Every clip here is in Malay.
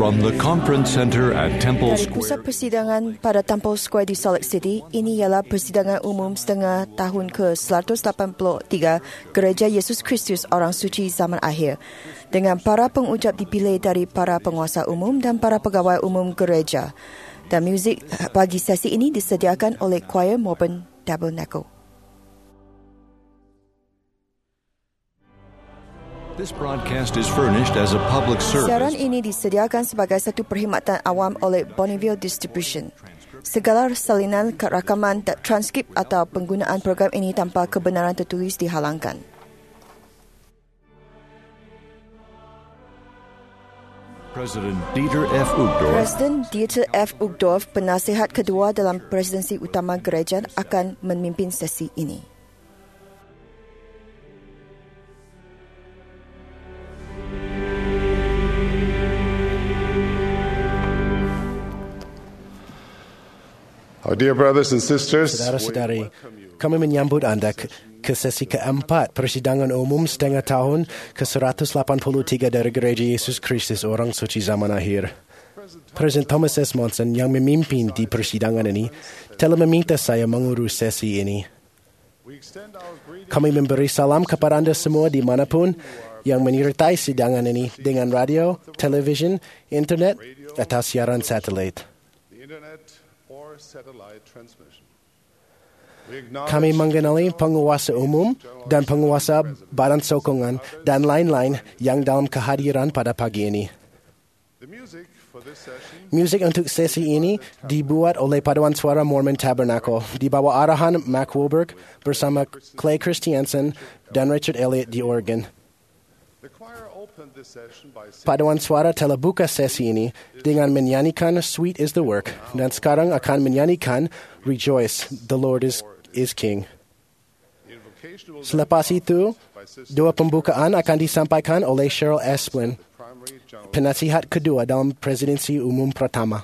From the Conference Center at Temple Dari pusat Square. persidangan pada Temple Square di Salt Lake City, ini ialah persidangan umum setengah tahun ke-183 Gereja Yesus Kristus Orang Suci Zaman Akhir, dengan para pengucap dipilih dari para penguasa umum dan para pegawai umum gereja. Dan muzik bagi sesi ini disediakan oleh Choir Melbourne Tabernacle. This broadcast is furnished as a public Siaran service. ini disediakan sebagai satu perkhidmatan awam oleh Bonneville Distribution. Segala salinan rakaman, transkrip atau penggunaan program ini tanpa kebenaran tertulis dihalangkan. Presiden Dieter F. Uchtdorf, penasihat kedua dalam presidensi utama gereja, akan memimpin sesi ini. Our dear brothers and sisters, Saudara-saudari, kami menyambut anda ke sesi keempat persidangan umum setengah tahun ke-183 dari Gereja Yesus Kristus Orang Suci Zaman Akhir. Presiden Thomas S. Monson yang memimpin di persidangan ini telah meminta saya mengurus sesi ini. Kami memberi salam kepada anda semua di manapun yang menyertai sidangan ini dengan radio, televisyen, internet atau siaran satelit. Kami mengenali penguasa umum dan penguasa badan sokongan dan lain-lain yang dalam kehadiran pada pagi ini. Musik untuk sesi ini dibuat oleh Paduan Suara Mormon Tabernacle di bawah arahan Mac Wilberg bersama Clay Christiansen dan Richard Elliott di organ. Paduan Suara telah buka sesi ini dengan menyanyikan Sweet is the Work dan sekarang akan menyanyikan Rejoice, the Lord is King. Selepas itu, doa pembukaan akan disampaikan oleh Cheryl Esplin, penasihat kedua dalam presidensi umum pertama.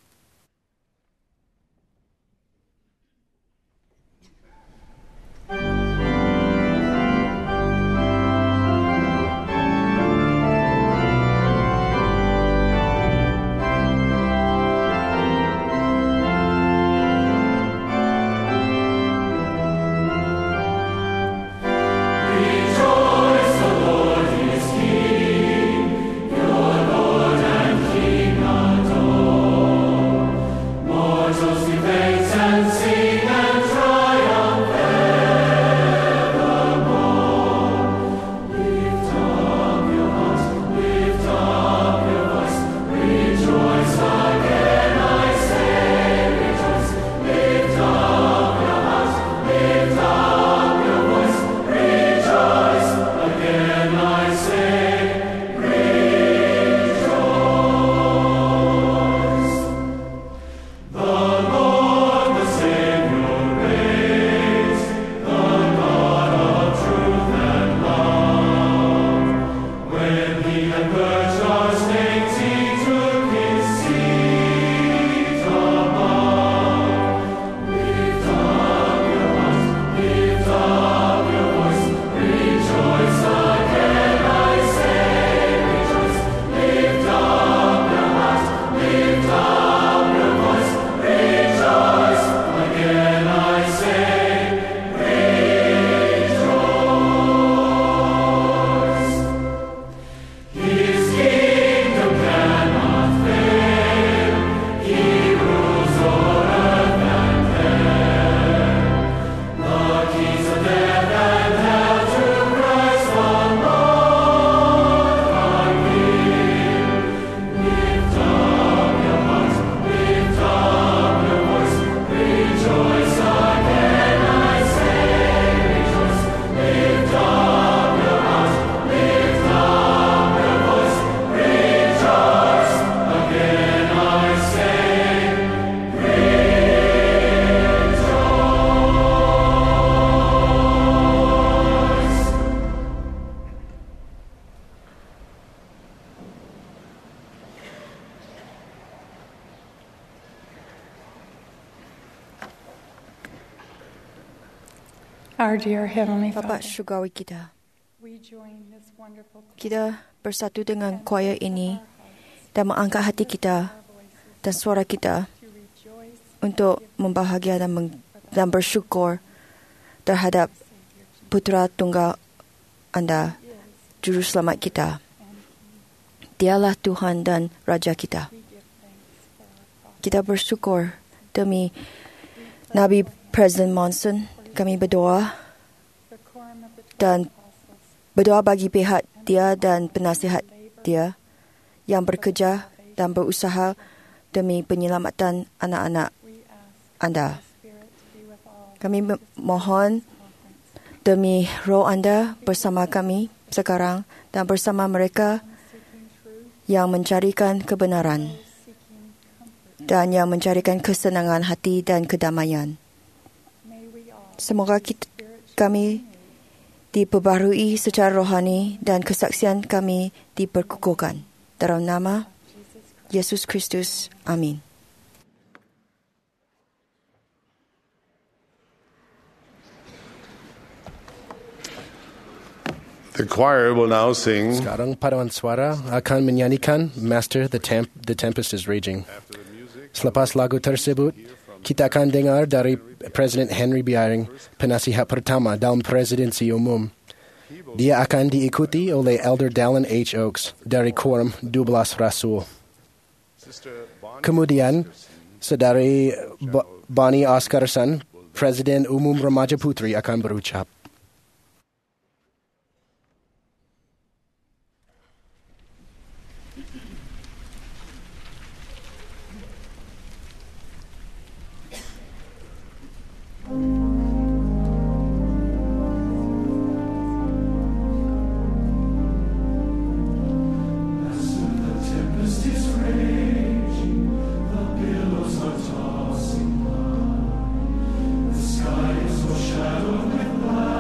Our dear Heavenly Bapa Father, syurgawi kita, we join this wonderful kita bersatu dengan choir ini dan mengangkat hati kita dan suara kita untuk membahagia dan bersyukur terhadap Putera Tunggal Anda, Juru Selamat kita. Dialah Tuhan dan Raja kita. Kita bersyukur demi Nabi Presiden Monson. Kami berdoa dan berdoa bagi pihak dia dan penasihat dia yang bekerja dan berusaha demi penyelamatan anak-anak anda. Kami mohon demi roh anda bersama kami sekarang dan bersama mereka yang mencarikan kebenaran dan yang mencarikan kesenangan hati dan kedamaian. Semoga kami diperbarui secara rohani dan kesaksian kami diperkukuhkan. Dalam nama Yesus Kristus. Amin. The choir will now sing. Sekarang paduan suara akan menyanyikan Master, the Tempest is Raging. Selepas lagu tersebut, kita akan dengar dari Presiden Henry B. Eyring, penasihat pertama dalam presidensi umum. Dia akan diikuti oleh Elder Dallin H. Oaks dari Quorum 12 Rasul. Kemudian, Saudari Bonnie Oscarson, Presiden Umum Remaja Putri akan berucap. Shadow with light.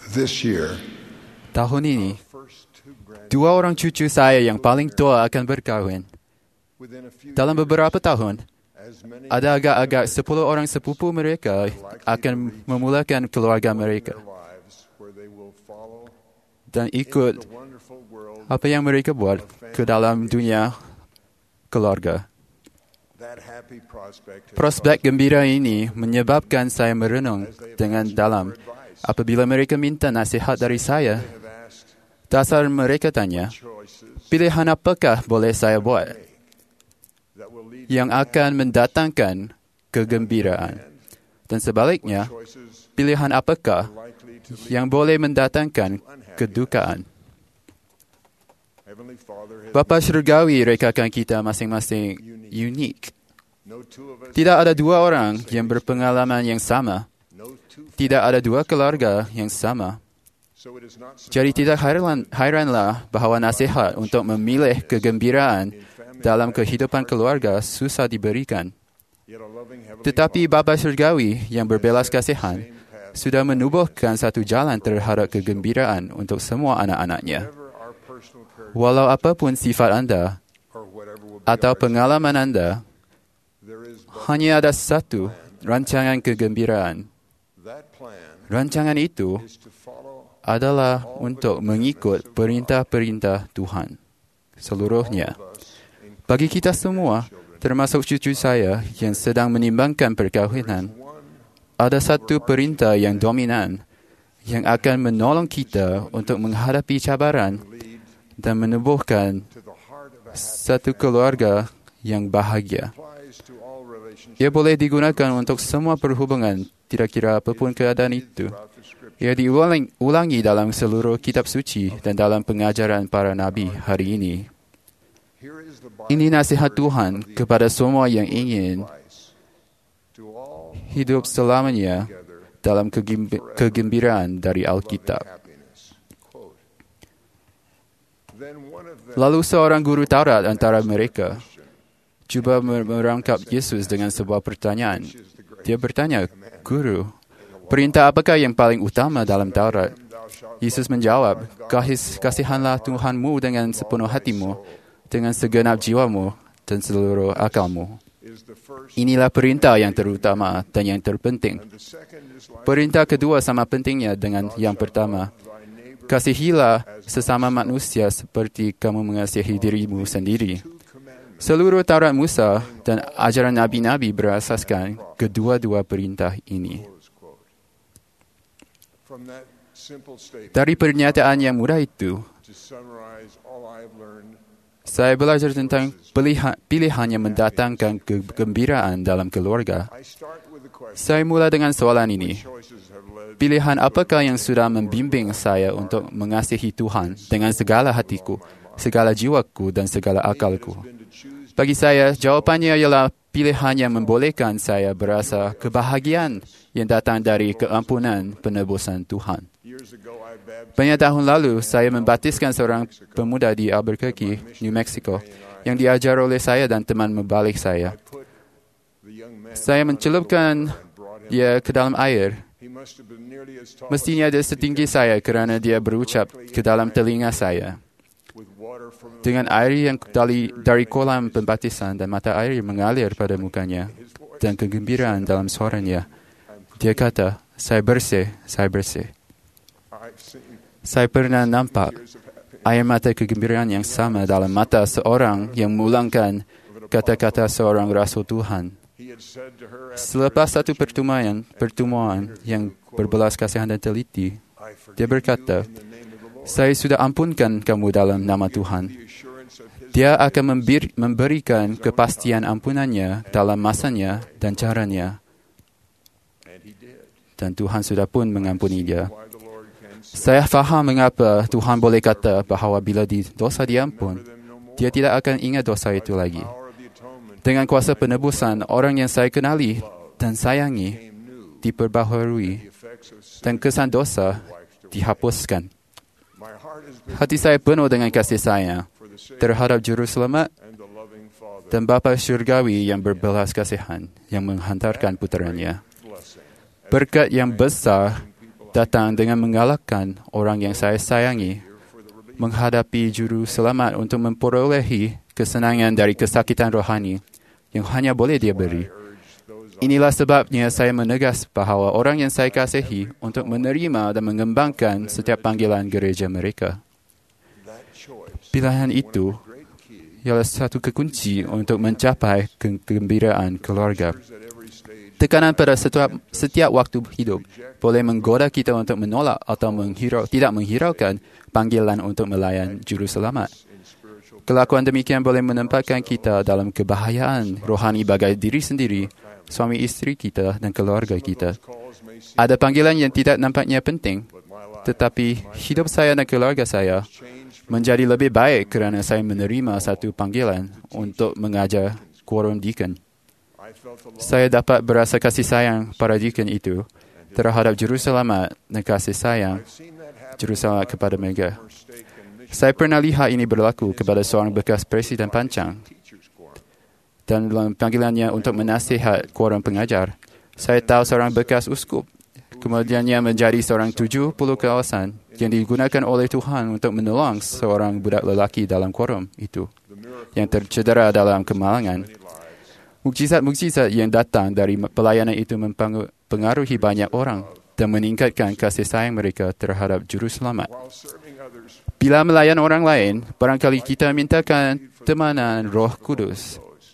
This year, Tahun ini, 2 orang cucu saya yang paling tua akan berkahwin. Dalam beberapa tahun, ada agak-agak 10 orang sepupu mereka akan memulakan keluarga mereka dan ikut apa yang mereka buat ke dalam dunia keluarga. Prospek gembira ini menyebabkan saya merenung dengan dalam. Apabila mereka minta nasihat dari saya, dasar mereka tanya, pilihan apakah boleh saya buat yang akan mendatangkan kegembiraan? Dan sebaliknya, pilihan apakah yang boleh mendatangkan kedukaan? Bapa Syurgawi rekakan kita masing-masing unik. Tidak ada 2 orang yang berpengalaman yang sama. Tidak ada 2 keluarga yang sama. Jadi tidak hairanlah bahawa nasihat untuk memilih kegembiraan dalam kehidupan keluarga susah diberikan. Tetapi Bapa Syurgawi yang berbelas kasihan sudah menubuhkan satu jalan terhadap kegembiraan untuk semua anak-anaknya. Walau apapun sifat anda atau pengalaman anda, hanya ada satu rancangan kegembiraan. Rancangan itu adalah untuk mengikut perintah-perintah Tuhan seluruhnya. Bagi kita semua, termasuk cucu saya yang sedang menimbangkan perkahwinan, ada satu perintah yang dominan yang akan menolong kita untuk menghadapi cabaran dan menubuhkan satu keluarga yang bahagia. Ia boleh digunakan untuk semua perhubungan, tidak kira apapun keadaan itu. Ia diulangi dalam seluruh kitab suci dan dalam pengajaran para nabi hari ini. Ini nasihat Tuhan kepada semua yang ingin hidup selamanya dalam kegembiraan dari Alkitab. Lalu seorang guru Taurat antara mereka cuba merangkap Yesus dengan sebuah pertanyaan. Dia bertanya, Guru, perintah apakah yang paling utama dalam Taurat? Yesus menjawab, kasihanlah Tuhanmu dengan sepenuh hatimu, dengan segenap jiwamu dan seluruh akalmu. Inilah perintah yang terutama dan yang terpenting. Perintah kedua sama pentingnya dengan yang pertama. Kasihilah sesama manusia seperti kamu mengasihi dirimu sendiri. Seluruh Taurat Musa dan ajaran Nabi-Nabi berasaskan kedua-dua perintah ini. Dari pernyataan yang mudah itu, saya belajar tentang pilihan yang mendatangkan kegembiraan dalam keluarga. Saya mula dengan soalan ini. Pilihan apakah yang sudah membimbing saya untuk mengasihi Tuhan dengan segala hatiku, segala jiwaku dan segala akalku? Bagi saya, jawapannya ialah pilihan yang membolehkan saya berasa kebahagiaan yang datang dari keampunan penebusan Tuhan. Banyak tahun lalu, saya membaptiskan seorang pemuda di Albuquerque, New Mexico, yang diajar oleh saya dan teman membalik saya. Saya mencelupkan dia ke dalam air. Mestinya dia setinggi saya kerana dia berucap ke dalam telinga saya. Dengan air yang dari kolam pembaptisan dan mata air mengalir pada mukanya dan kegembiraan dalam suaranya. Dia kata, saya bersih, saya bersih. Saya pernah nampak air mata kegembiraan yang sama dalam mata seorang yang mengulangkan kata-kata seorang rasul Tuhan. Selepas satu pertemuan yang berbelas kasihan dan teliti, dia berkata, saya sudah ampunkan kamu dalam nama Tuhan. Dia akan memberikan kepastian ampunannya dalam masanya dan caranya. Dan Tuhan sudah pun mengampuni dia. Saya faham mengapa Tuhan boleh kata bahawa bila dosa diampun, dia tidak akan ingat dosa itu lagi. Dengan kuasa penebusan, orang yang saya kenali dan sayangi diperbaharui dan kesan dosa dihapuskan. Hati saya penuh dengan kasih sayang terhadap Juru Selamat dan Bapa Syurgawi yang berbelas kasihan yang menghantarkan puteranya. Berkat yang besar datang dengan mengalahkan orang yang saya sayangi, menghadapi juru selamat untuk memperolehi kesenangan dari kesakitan rohani yang hanya boleh Dia beri. Inilah sebabnya saya menegas bahawa orang yang saya kasihi untuk menerima dan mengembangkan setiap panggilan gereja mereka. Pilihan itu ialah satu kekunci untuk mencapai kegembiraan keluarga. Tekanan pada setiap waktu hidup boleh menggoda kita untuk menolak atau tidak menghiraukan panggilan untuk melayan juru selamat. Kelakuan demikian boleh menempatkan kita dalam kebahayaan rohani bagi diri sendiri, suami isteri kita dan keluarga kita. Ada panggilan yang tidak nampaknya penting, tetapi hidup saya dan keluarga saya menjadi lebih baik kerana saya menerima satu panggilan untuk mengajar quorum deacon. Saya dapat berasa kasih sayang pada deacon itu terhadap juru selamat dan kasih sayang juru selamat kepada mereka. Saya pernah lihat ini berlaku kepada seorang bekas presiden pancang dan dalam panggilannya untuk menasihat quorum pengajar. Saya tahu seorang bekas uskup kemudiannya menjadi seorang 70 kawasan yang digunakan oleh Tuhan untuk menolong seorang budak lelaki dalam quorum itu yang tercedera dalam kemalangan. Mukjizat-mukjizat yang datang dari pelayanan itu mempengaruhi banyak orang dan meningkatkan kasih sayang mereka terhadap juru selamat. Bila melayan orang lain, barangkali kita mintakan temanan Roh Kudus.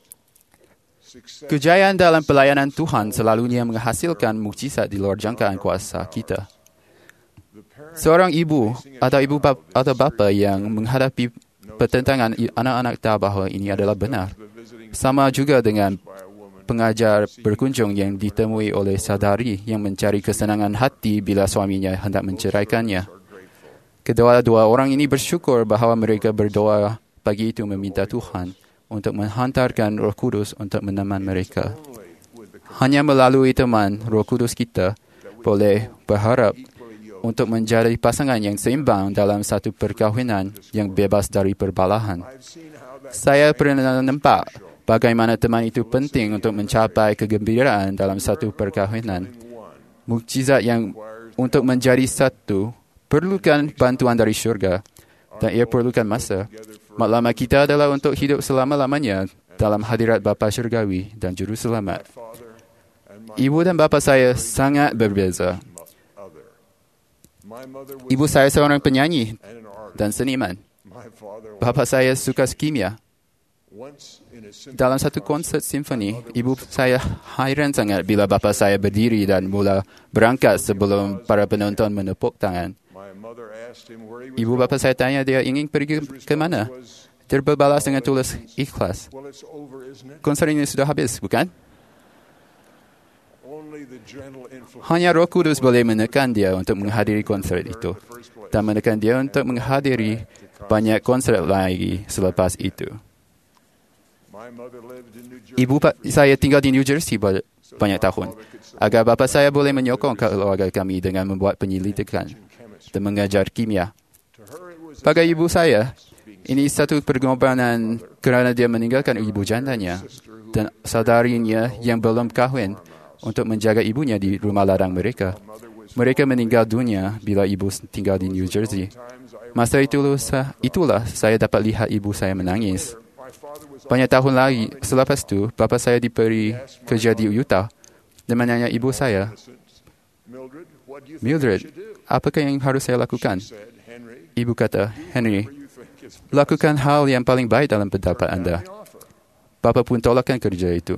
Kejayaan dalam pelayanan Tuhan selalunya menghasilkan mukjizat di luar jangkaan kuasa kita. Seorang ibu atau bapa yang menghadapi pertentangan anak-anak tahu bahawa ini adalah benar. Sama juga dengan pengajar berkunjung yang ditemui oleh saudari yang mencari kesenangan hati bila suaminya hendak menceraikannya. Kedua-dua orang ini bersyukur bahawa mereka berdoa pagi itu meminta Tuhan untuk menghantarkan Roh Kudus untuk menemani mereka. Hanya melalui teman Roh Kudus kita boleh berharap untuk menjadi pasangan yang seimbang dalam satu perkahwinan yang bebas dari perbalahan. Saya pernah nampak bagaimana teman itu penting untuk mencapai kegembiraan dalam satu perkahwinan. Mukjizat yang untuk menjadi satu perlukan bantuan dari syurga dan ia perlukan masa. Maklama kita adalah untuk hidup selama-lamanya dalam hadirat Bapa Syurgawi dan Juru Selamat. Ibu dan bapa saya sangat berbeza. Ibu saya seorang penyanyi dan seniman. Bapa saya suka kimia. Dalam satu konsert simfoni, ibu saya hairan sangat bila bapa saya berdiri dan mula berangkat sebelum para penonton menepuk tangan. Ibu bapa saya tanya dia ingin pergi ke mana. Dia berbalas dengan tulus ikhlas. Konser ini sudah habis, bukan? Hanya Roh Kudus boleh menekan dia untuk menghadiri konser itu dan menekan dia untuk menghadiri banyak konser lagi selepas itu. Ibu saya tinggal di New Jersey banyak tahun. Agar bapa saya boleh menyokong keluarga kami dengan membuat penyelidikan dan mengajar kimia. Bagi ibu saya, ini satu pengorbanan kerana dia meninggalkan ibu jandanya dan saudarinya yang belum kahwin untuk menjaga ibunya di rumah ladang mereka. Mereka meninggal dunia bila ibu tinggal di New Jersey. Masa itulah saya dapat lihat ibu saya menangis. Banyak tahun lagi selepas itu, bapa saya diberi kerja di Utah dan menanya ibu saya, Mildred, apakah yang harus saya lakukan? Ibu kata, Henry, lakukan hal yang paling baik dalam pendapat anda. Bapa pun tolakkan kerja itu.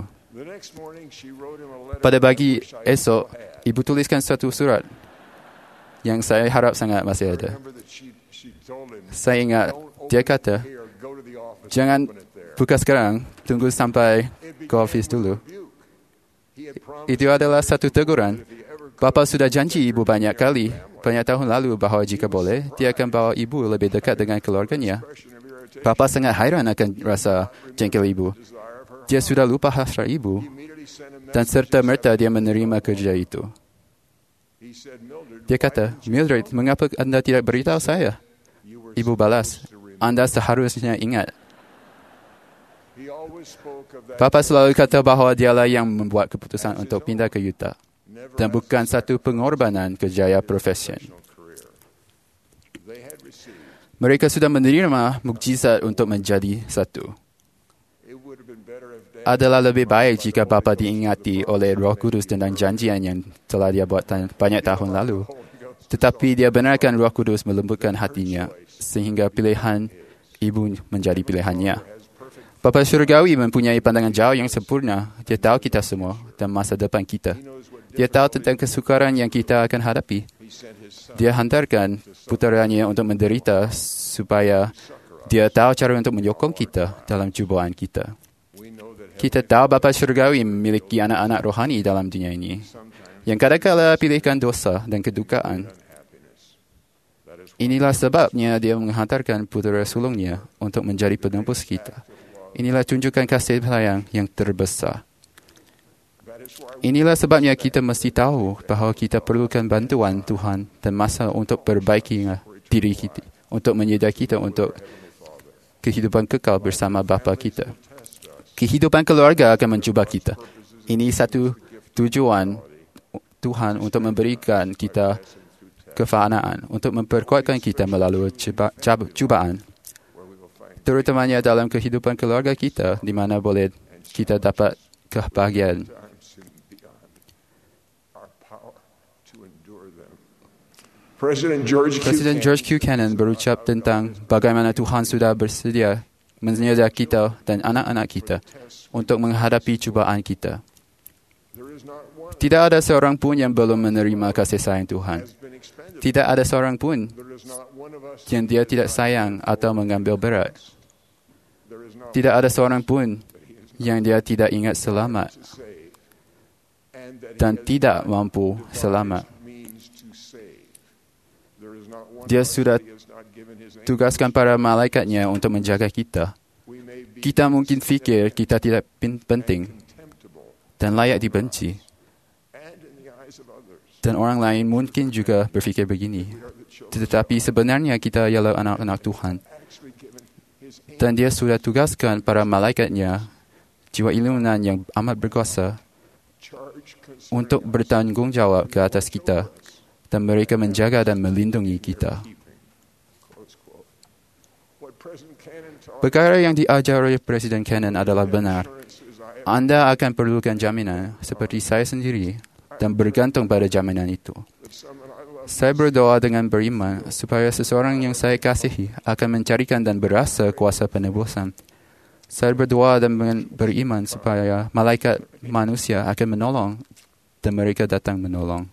Pada pagi esok, ibu tuliskan satu surat yang saya harap sangat masih ada. Saya ingat, dia kata, jangan buka sekarang, tunggu sampai ke office dulu. Itu adalah satu teguran. Bapa sudah janji ibu banyak tahun lalu bahawa jika boleh, dia akan bawa ibu lebih dekat dengan keluarganya. Bapa sangat hairan akan rasa jengkel ibu. Dia sudah lupa hasrat ibu dan serta-merta dia menerima kerja itu. Dia kata, Mildred, mengapa anda tidak beritahu saya? Ibu balas, anda seharusnya ingat. Bapa selalu kata bahawa dialah yang membuat keputusan untuk pindah ke Utah. dan bukan satu pengorbanan kerjaya profesion. Mereka sudah menerima mukjizat untuk menjadi satu. Adalah lebih baik jika Bapa diingati oleh Roh Kudus tentang janjian yang telah dia buat banyak tahun lalu. Tetapi dia benarkan Roh Kudus melembutkan hatinya sehingga pilihan ibu menjadi pilihannya. Bapa Syurgawi mempunyai pandangan jauh yang sempurna. Dia tahu kita semua dan masa depan kita. Dia tahu tentang kesukaran yang kita akan hadapi. Dia hantarkan puteranya untuk menderita supaya dia tahu cara untuk menyokong kita dalam cubaan kita. Kita tahu Bapa Syurgawi memiliki anak-anak rohani dalam dunia ini yang kadang-kala pilihkan dosa dan kedukaan. Inilah sebabnya dia menghantarkan putera sulungnya untuk menjadi penebus kita. Inilah tunjukkan kasih sayang yang terbesar. Inilah sebabnya kita mesti tahu bahawa kita perlukan bantuan Tuhan dan masa untuk perbaiki diri kita, untuk menyediakan kita untuk kehidupan kekal bersama Bapa kita. Kehidupan keluarga akan mencuba kita. Ini satu tujuan Tuhan untuk memberikan kita kefanaan, untuk memperkuatkan kita melalui cubaan. Terutamanya dalam kehidupan keluarga kita, di mana boleh kita dapat kebahagiaan. Presiden George Q. Cannon berucap tentang bagaimana Tuhan sudah bersedia menyediakan kita dan anak-anak kita untuk menghadapi cubaan kita. Tidak ada seorang pun yang belum menerima kasih sayang Tuhan. Tidak ada seorang pun yang dia tidak sayang atau mengambil berat. Tidak ada seorang pun yang dia tidak ingat selamat dan tidak mampu selamat. Dia sudah tugaskan para malaikatnya untuk menjaga kita. Kita mungkin fikir kita tidak penting dan layak dibenci. Dan orang lain mungkin juga berfikir begini. Tetapi sebenarnya kita ialah anak-anak Tuhan. Dan dia sudah tugaskan para malaikatnya, jiwa iluminan yang amat berkuasa, untuk bertanggungjawab ke atas kita. Dan mereka menjaga dan melindungi kita. Perkara yang diajar oleh Presiden Cannon adalah benar. Anda akan perlukan jaminan seperti saya sendiri dan bergantung pada jaminan itu. Saya berdoa dengan beriman supaya seseorang yang saya kasihi akan mencarikan dan berasa kuasa penebusan. Saya berdoa dan beriman supaya malaikat manusia akan menolong dan mereka datang menolong.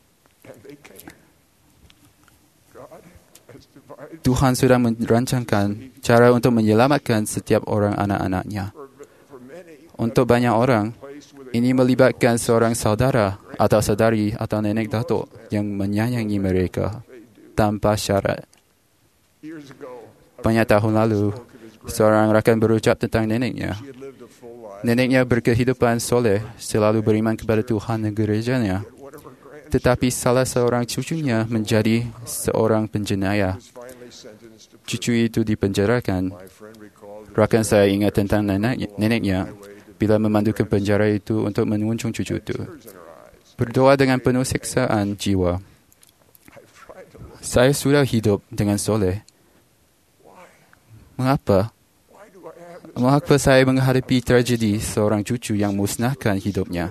Tuhan sudah merancangkan cara untuk menyelamatkan setiap orang anak-anaknya. Untuk banyak orang, ini melibatkan seorang saudara atau saudari atau nenek datuk yang menyayangi mereka tanpa syarat. Banyak tahun lalu, seorang rakan berucap tentang neneknya. Neneknya berkehidupan soleh, selalu beriman kepada Tuhan dan gerejanya. Tetapi salah seorang cucunya menjadi seorang penjenayah. Cucu itu dipenjarakan. Rakan saya ingat tentang neneknya bila memandu ke penjara itu untuk mengunjung cucu itu. Berdoa dengan penuh siksaan jiwa. Saya sudah hidup dengan soleh. Mengapa? Mengapa saya menghadapi tragedi seorang cucu yang musnahkan hidupnya?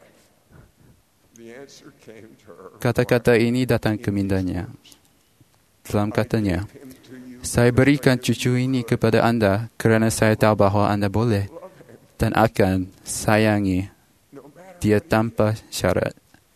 Kata-kata ini datang ke mindanya. Dalam katanya, saya berikan cucu ini kepada anda kerana saya tahu bahawa anda boleh dan akan sayangi dia tanpa syarat.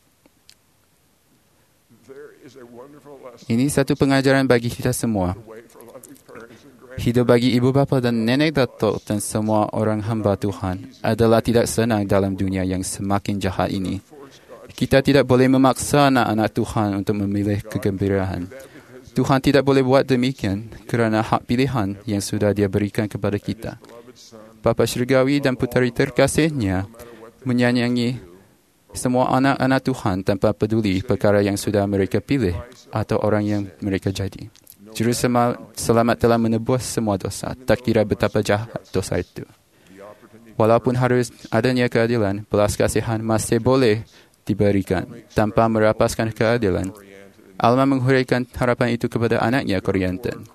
Ini satu pengajaran bagi kita semua. Hidup bagi ibu bapa dan nenek datuk dan semua orang hamba Tuhan adalah tidak senang dalam dunia yang semakin jahat ini. Kita tidak boleh memaksa anak-anak Tuhan untuk memilih kegembiraan. Tuhan tidak boleh buat demikian kerana hak pilihan yang sudah Dia berikan kepada kita. Bapa Syurgawi dan puteri terkasihnya menyayangi semua anak-anak Tuhan tanpa peduli perkara yang sudah mereka pilih atau orang yang mereka jadi. Juru selamat telah menebus semua dosa, tak kira betapa jahat dosa itu. Walaupun harus adanya keadilan, belas kasihan masih boleh diberikan tanpa merapaskan keadilan. Alma menghuraikan harapan itu kepada anaknya Corianton.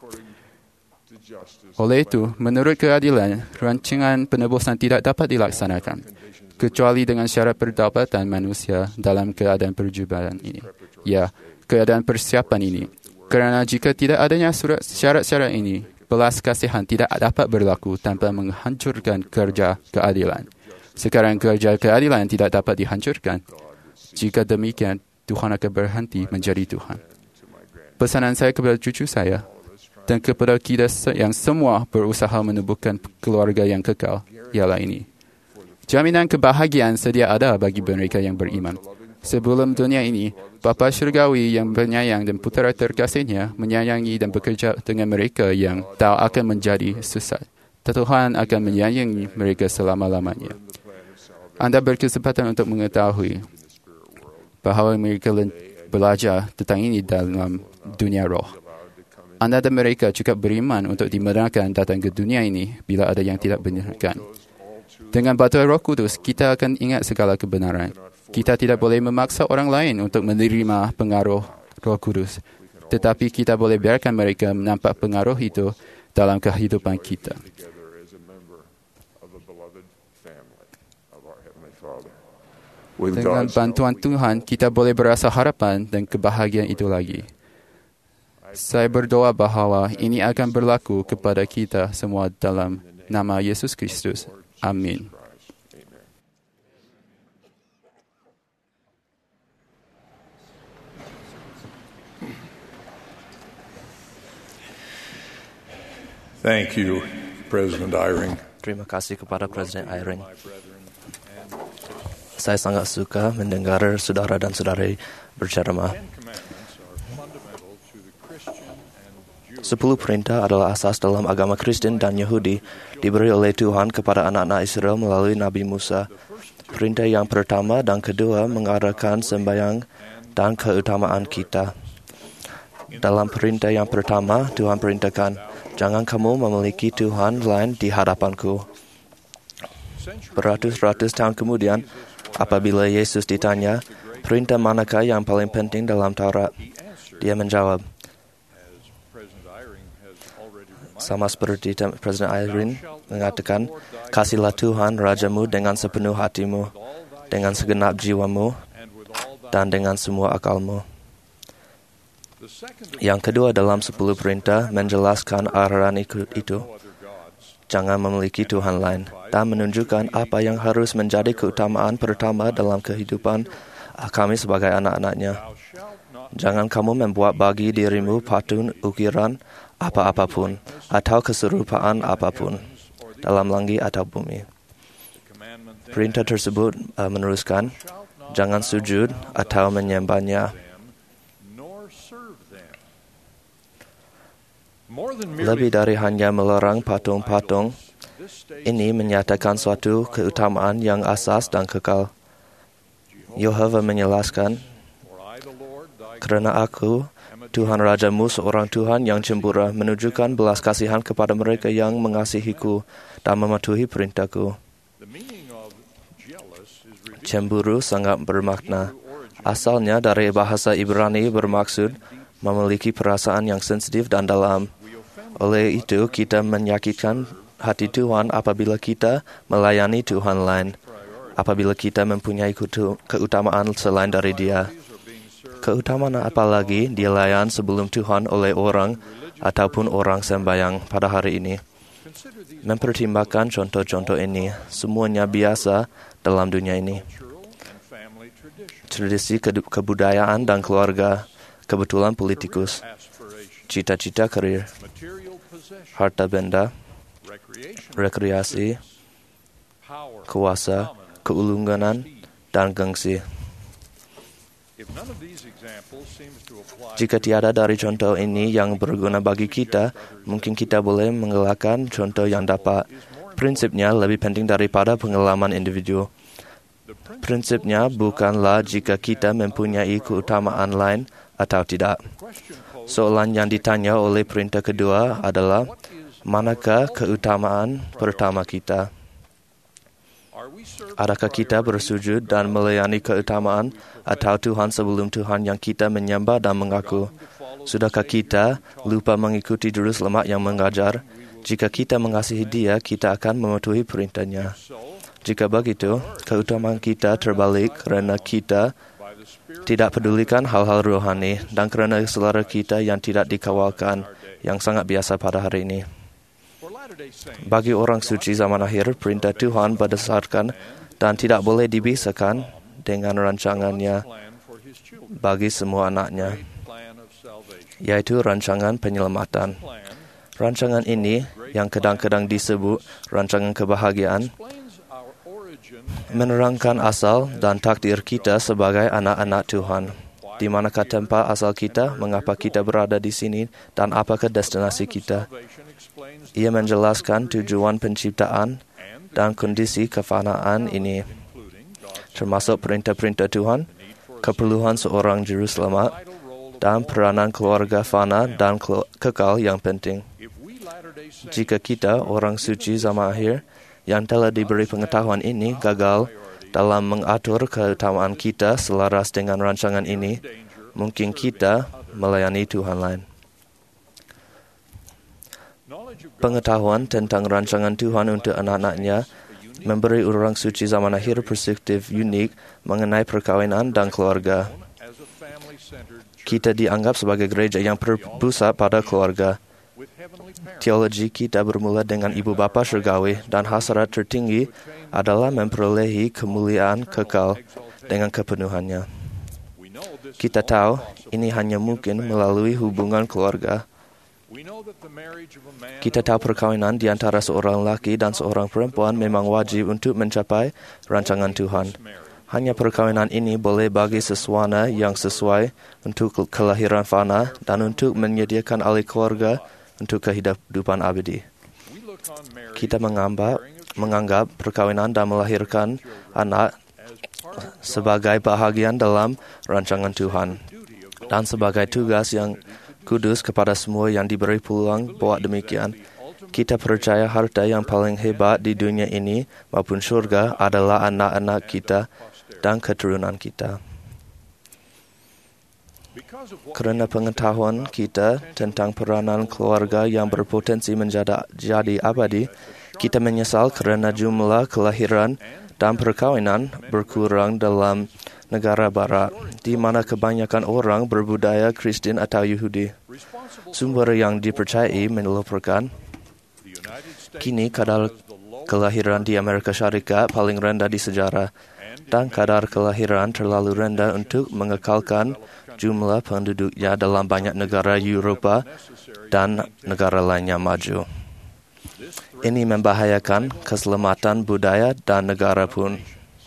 Oleh itu, menurut keadilan, rancangan penebusan tidak dapat dilaksanakan kecuali dengan syarat perdapatan manusia dalam keadaan perjumpaan ini. Ya, keadaan persiapan ini. Kerana jika tidak adanya syarat-syarat ini, belas kasihan tidak dapat berlaku tanpa menghancurkan kerja keadilan. Sekarang kerja keadilan tidak dapat dihancurkan. Jika demikian, Tuhan akan berhenti menjadi Tuhan. Pesanan saya kepada cucu saya dan kepada kita yang semua berusaha menubuhkan keluarga yang kekal ialah ini. Jaminan kebahagiaan sedia ada bagi mereka yang beriman. Sebelum dunia ini, Bapa Syurgawi yang penyayang dan putera terkasihnya menyayangi dan bekerja dengan mereka yang tahu akan menjadi sesat. Tuhan akan menyayangi mereka selama-lamanya. Anda berkesempatan untuk mengetahui bahawa mereka belajar tentang ini dalam dunia roh. Anda dan mereka cukup beriman untuk dibenarkan datang ke dunia ini bila ada yang tidak benarkan. Dengan bantuan Roh Kudus, kita akan ingat segala kebenaran. Kita tidak boleh memaksa orang lain untuk menerima pengaruh Roh Kudus. Tetapi kita boleh biarkan mereka menampak pengaruh itu dalam kehidupan kita. Dengan bantuan Tuhan, kita boleh berasa harapan dan kebahagiaan itu lagi. Saya berdoa bahawa ini akan berlaku kepada kita semua dalam nama Yesus Kristus. Amin. Thank you, President Eyring. Terima kasih kepada Presiden Eyring. Saya sangat suka mendengar saudara dan saudari berceramah. 10 perintah adalah asas dalam agama Kristen dan Yahudi, diberi oleh Tuhan kepada anak-anak Israel melalui Nabi Musa. Perintah yang pertama dan kedua mengarahkan sembahyang dan keutamaan kita. Dalam perintah yang pertama, Tuhan perintahkan, jangan kamu memiliki Tuhan lain di hadapanku. Beratus-ratus tahun kemudian, apabila Yesus ditanya, perintah manakah yang paling penting dalam Taurat? Dia menjawab, sama seperti Presiden Eyring mengatakan, kasihlah Tuhan Rajamu dengan sepenuh hatimu, dengan segenap jiwamu, dan dengan semua akalmu. Yang kedua dalam 10 perintah menjelaskan arahan itu. Jangan memiliki Tuhan lain, dan menunjukkan apa yang harus menjadi keutamaan pertama dalam kehidupan kami sebagai anak-anaknya. Jangan kamu membuat bagi dirimu patung ukiran apa-apapun atau keserupaan apapun dalam langit atau bumi. Perintah tersebut meneruskan, jangan sujud atau menyembahnya. Lebih dari hanya melarang patung-patung, ini menyatakan suatu keutamaan yang asas dan kekal. Yehova menjelaskan, kerana aku, Tuhan Rajamu, seorang Tuhan yang cemburu, menunjukkan belas kasihan kepada mereka yang mengasihiku dan mematuhi perintahku. Cemburu sangat bermakna. Asalnya dari bahasa Ibrani bermaksud memiliki perasaan yang sensitif dan dalam. Oleh itu, kita menyakitkan hati Tuhan apabila kita melayani Tuhan lain, apabila kita mempunyai keutamaan selain dari Dia. Keutamaan apalagi dilayan sebelum Tuhan oleh orang ataupun orang sembahyang pada hari ini. Mempertimbangkan contoh-contoh ini, semuanya biasa dalam dunia ini. Tradisi kebudayaan dan keluarga, kebetulan politikus, cita-cita karir, harta benda, rekreasi, kuasa, keulungan, dan gengsi. Jika tiada dari contoh ini yang berguna bagi kita, mungkin kita boleh mengelakkan contoh yang dapat. Prinsipnya lebih penting daripada pengalaman individu. Prinsipnya bukanlah jika kita mempunyai keutamaan lain atau tidak. Soalan yang ditanya oleh perintah kedua adalah, manakah keutamaan pertama kita? Adakah kita bersujud dan melayani keutamaan atau Tuhan sebelum Tuhan yang kita menyembah dan mengaku? Sudahkah kita lupa mengikuti juru selamat yang mengajar? Jika kita mengasihi Dia, kita akan mematuhi perintah-Nya. Jika begitu, keutamaan kita terbalik kerana kita tidak pedulikan hal-hal rohani dan kerana selera kita yang tidak dikawalkan, yang sangat biasa pada hari ini. Bagi orang suci zaman akhir, perintah Tuhan berdasarkan dan tidak boleh dibisakan dengan rancangannya bagi semua anaknya, yaitu rancangan penyelamatan. Rancangan ini, yang kadang-kadang disebut rancangan kebahagiaan, menerangkan asal dan takdir kita sebagai anak-anak Tuhan. Di manakah tempat asal kita, mengapa kita berada di sini, dan apakah destinasi kita. Ia menjelaskan tujuan penciptaan dan kondisi kefanaan ini, termasuk perintah-perintah Tuhan, keperluan seorang juru selamat, dan peranan keluarga fana dan kekal yang penting. Jika kita, orang suci zaman akhir, yang telah diberi pengetahuan ini, gagal dalam mengatur keutamaan kita selaras dengan rancangan ini, mungkin kita melayani Tuhan lain. Pengetahuan tentang rancangan Tuhan untuk anak-anaknya memberi orang suci zaman akhir perspektif unik mengenai perkawinan dan keluarga. Kita dianggap sebagai gereja yang berpusat pada keluarga. Teologi kita bermula dengan ibu bapa syurgawi dan hasrat tertinggi adalah memperolehi kemuliaan kekal dengan kepenuhannya. Kita tahu ini hanya mungkin melalui hubungan keluarga. Kita tahu perkawinan di antara seorang lelaki dan seorang perempuan memang wajib untuk mencapai rancangan Tuhan. Hanya perkawinan ini boleh bagi sesuatu yang sesuai untuk kelahiran fana dan untuk menyediakan ahli keluarga untuk kehidupan abadi. Kita menganggap perkawinan dan melahirkan anak sebagai bahagian dalam rancangan Tuhan dan sebagai tugas yang kudus kepada semua yang diberi peluang buat demikian. Kita percaya harta yang paling hebat di dunia ini maupun syurga adalah anak-anak kita dan keturunan kita. Kerana pengetahuan kita tentang peranan keluarga yang berpotensi menjadi abadi, kita menyesal kerana jumlah kelahiran dan perkawinan berkurang dalam negara barat, di mana kebanyakan orang berbudaya Kristen atau Yahudi. Sumber yang dipercayai melaporkan, kini kadar kelahiran di Amerika Syarikat paling rendah di sejarah, dan kadar kelahiran terlalu rendah untuk mengekalkan jumlah penduduknya dalam banyak negara Eropah dan negara lainnya maju. Ini membahayakan keselamatan budaya dan negara pun.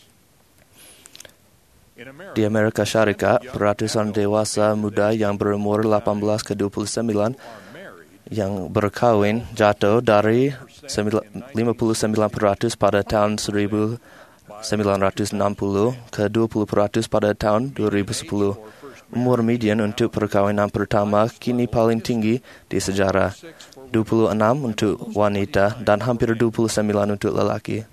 Di Amerika Syarikat, peratusan dewasa muda yang berumur 18 ke 29 yang berkahwin jatuh dari 59% pada tahun 1960 ke 20% pada tahun 2010. Umur median untuk perkawinan pertama kini paling tinggi di sejarah, 26 untuk wanita dan hampir 29 untuk lelaki.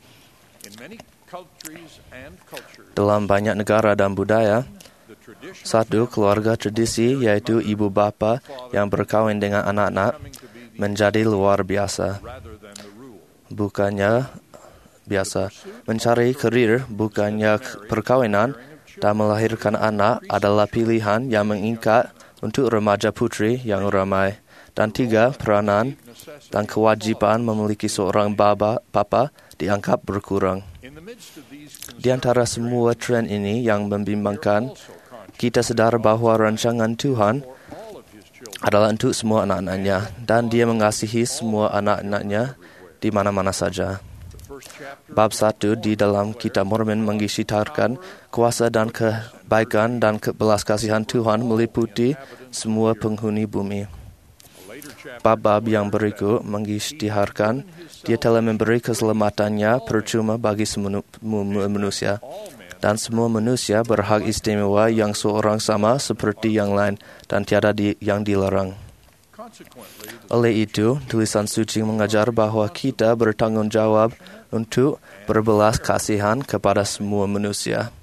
Dalam banyak negara dan budaya, satu keluarga tradisi yaitu ibu bapa yang berkahwin dengan anak-anak menjadi luar biasa. Bukannya biasa. Mencari karir bukannya perkawinan dan melahirkan anak adalah pilihan yang mengikat untuk remaja putri yang ramai. Dan 3, peranan dan kewajiban memiliki seorang bapa dianggap berkurang. Di antara semua tren ini yang membimbangkan, kita sedar bahawa rancangan Tuhan adalah untuk semua anak-anaknya dan Dia mengasihi semua anak-anaknya di mana-mana saja. Bab 1 di dalam Kitab Mormon mengisyaratkan kuasa dan kebaikan dan belas kasihan Tuhan meliputi semua penghuni bumi. Bab-bab yang berikut mengisytiharkan Dia telah memberi keselamatannya percuma bagi semua manusia, dan semua manusia berhak istimewa yang seorang sama seperti yang lain dan tiada yang dilarang. Oleh itu, tulisan suci mengajar bahawa kita bertanggungjawab untuk berbelas kasihan kepada semua manusia.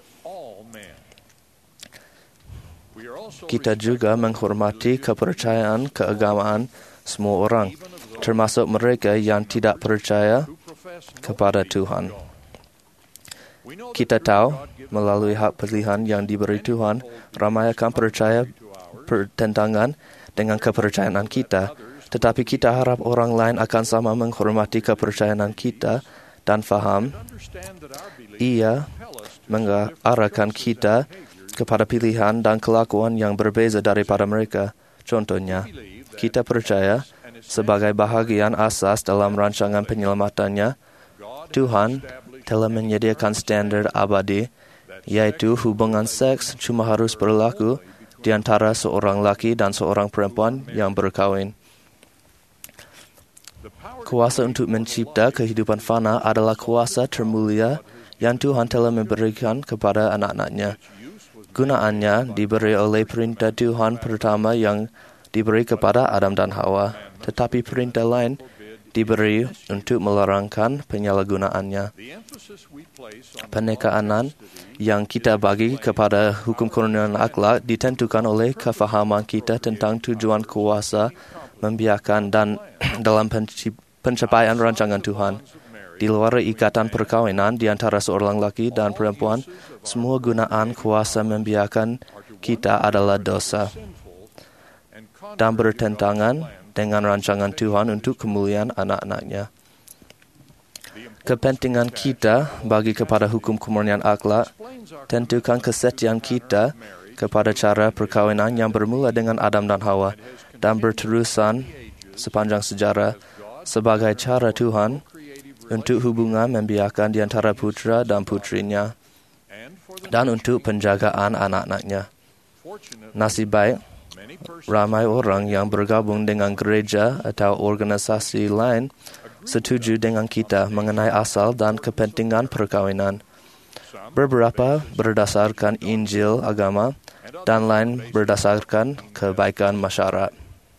Kita juga menghormati kepercayaan keagamaan semua orang, termasuk mereka yang tidak percaya kepada Tuhan. Kita tahu, melalui hak pilihan yang diberi Tuhan, ramai akan percaya bertentangan dengan kepercayaan kita, tetapi kita harap orang lain akan sama menghormati kepercayaan kita dan faham ia mengarahkan kita kepada pilihan dan kelakuan yang berbeza daripada mereka. Contohnya, kita percaya sebagai bahagian asas dalam rancangan penyelamatannya, Tuhan telah menyediakan standar abadi, yaitu hubungan seks cuma harus berlaku di antara seorang laki dan seorang perempuan yang berkahwin. Kuasa untuk mencipta kehidupan fana adalah kuasa termulia yang Tuhan telah memberikan kepada anak-anaknya. Gunaannya diberi oleh perintah Tuhan pertama yang diberi kepada Adam dan Hawa, tetapi perintah lain diberi untuk melarangkan penyalahgunaannya. Penekanan yang kita bagi kepada hukum kerohanian akhlak ditentukan oleh kefahaman kita tentang tujuan kuasa membiarkan dan dalam pencapaian rancangan Tuhan. Di luar ikatan perkawinan di antara seorang laki dan perempuan, semua gunaan kuasa membiarkan kita adalah dosa dan bertentangan dengan rancangan Tuhan untuk kemuliaan anak-anaknya. Kepentingan kita bagi kepada hukum kemurnian akhlak tentukan kesetiaan kita kepada cara perkawinan yang bermula dengan Adam dan Hawa dan berterusan sepanjang sejarah sebagai cara Tuhan untuk hubungan membiarkan di antara putra dan putrinya dan untuk penjagaan anak-anaknya. Nasib baik, ramai orang yang bergabung dengan gereja atau organisasi lain setuju dengan kita mengenai asal dan kepentingan perkawinan. Beberapa berdasarkan Injil agama dan lain berdasarkan kebaikan masyarakat.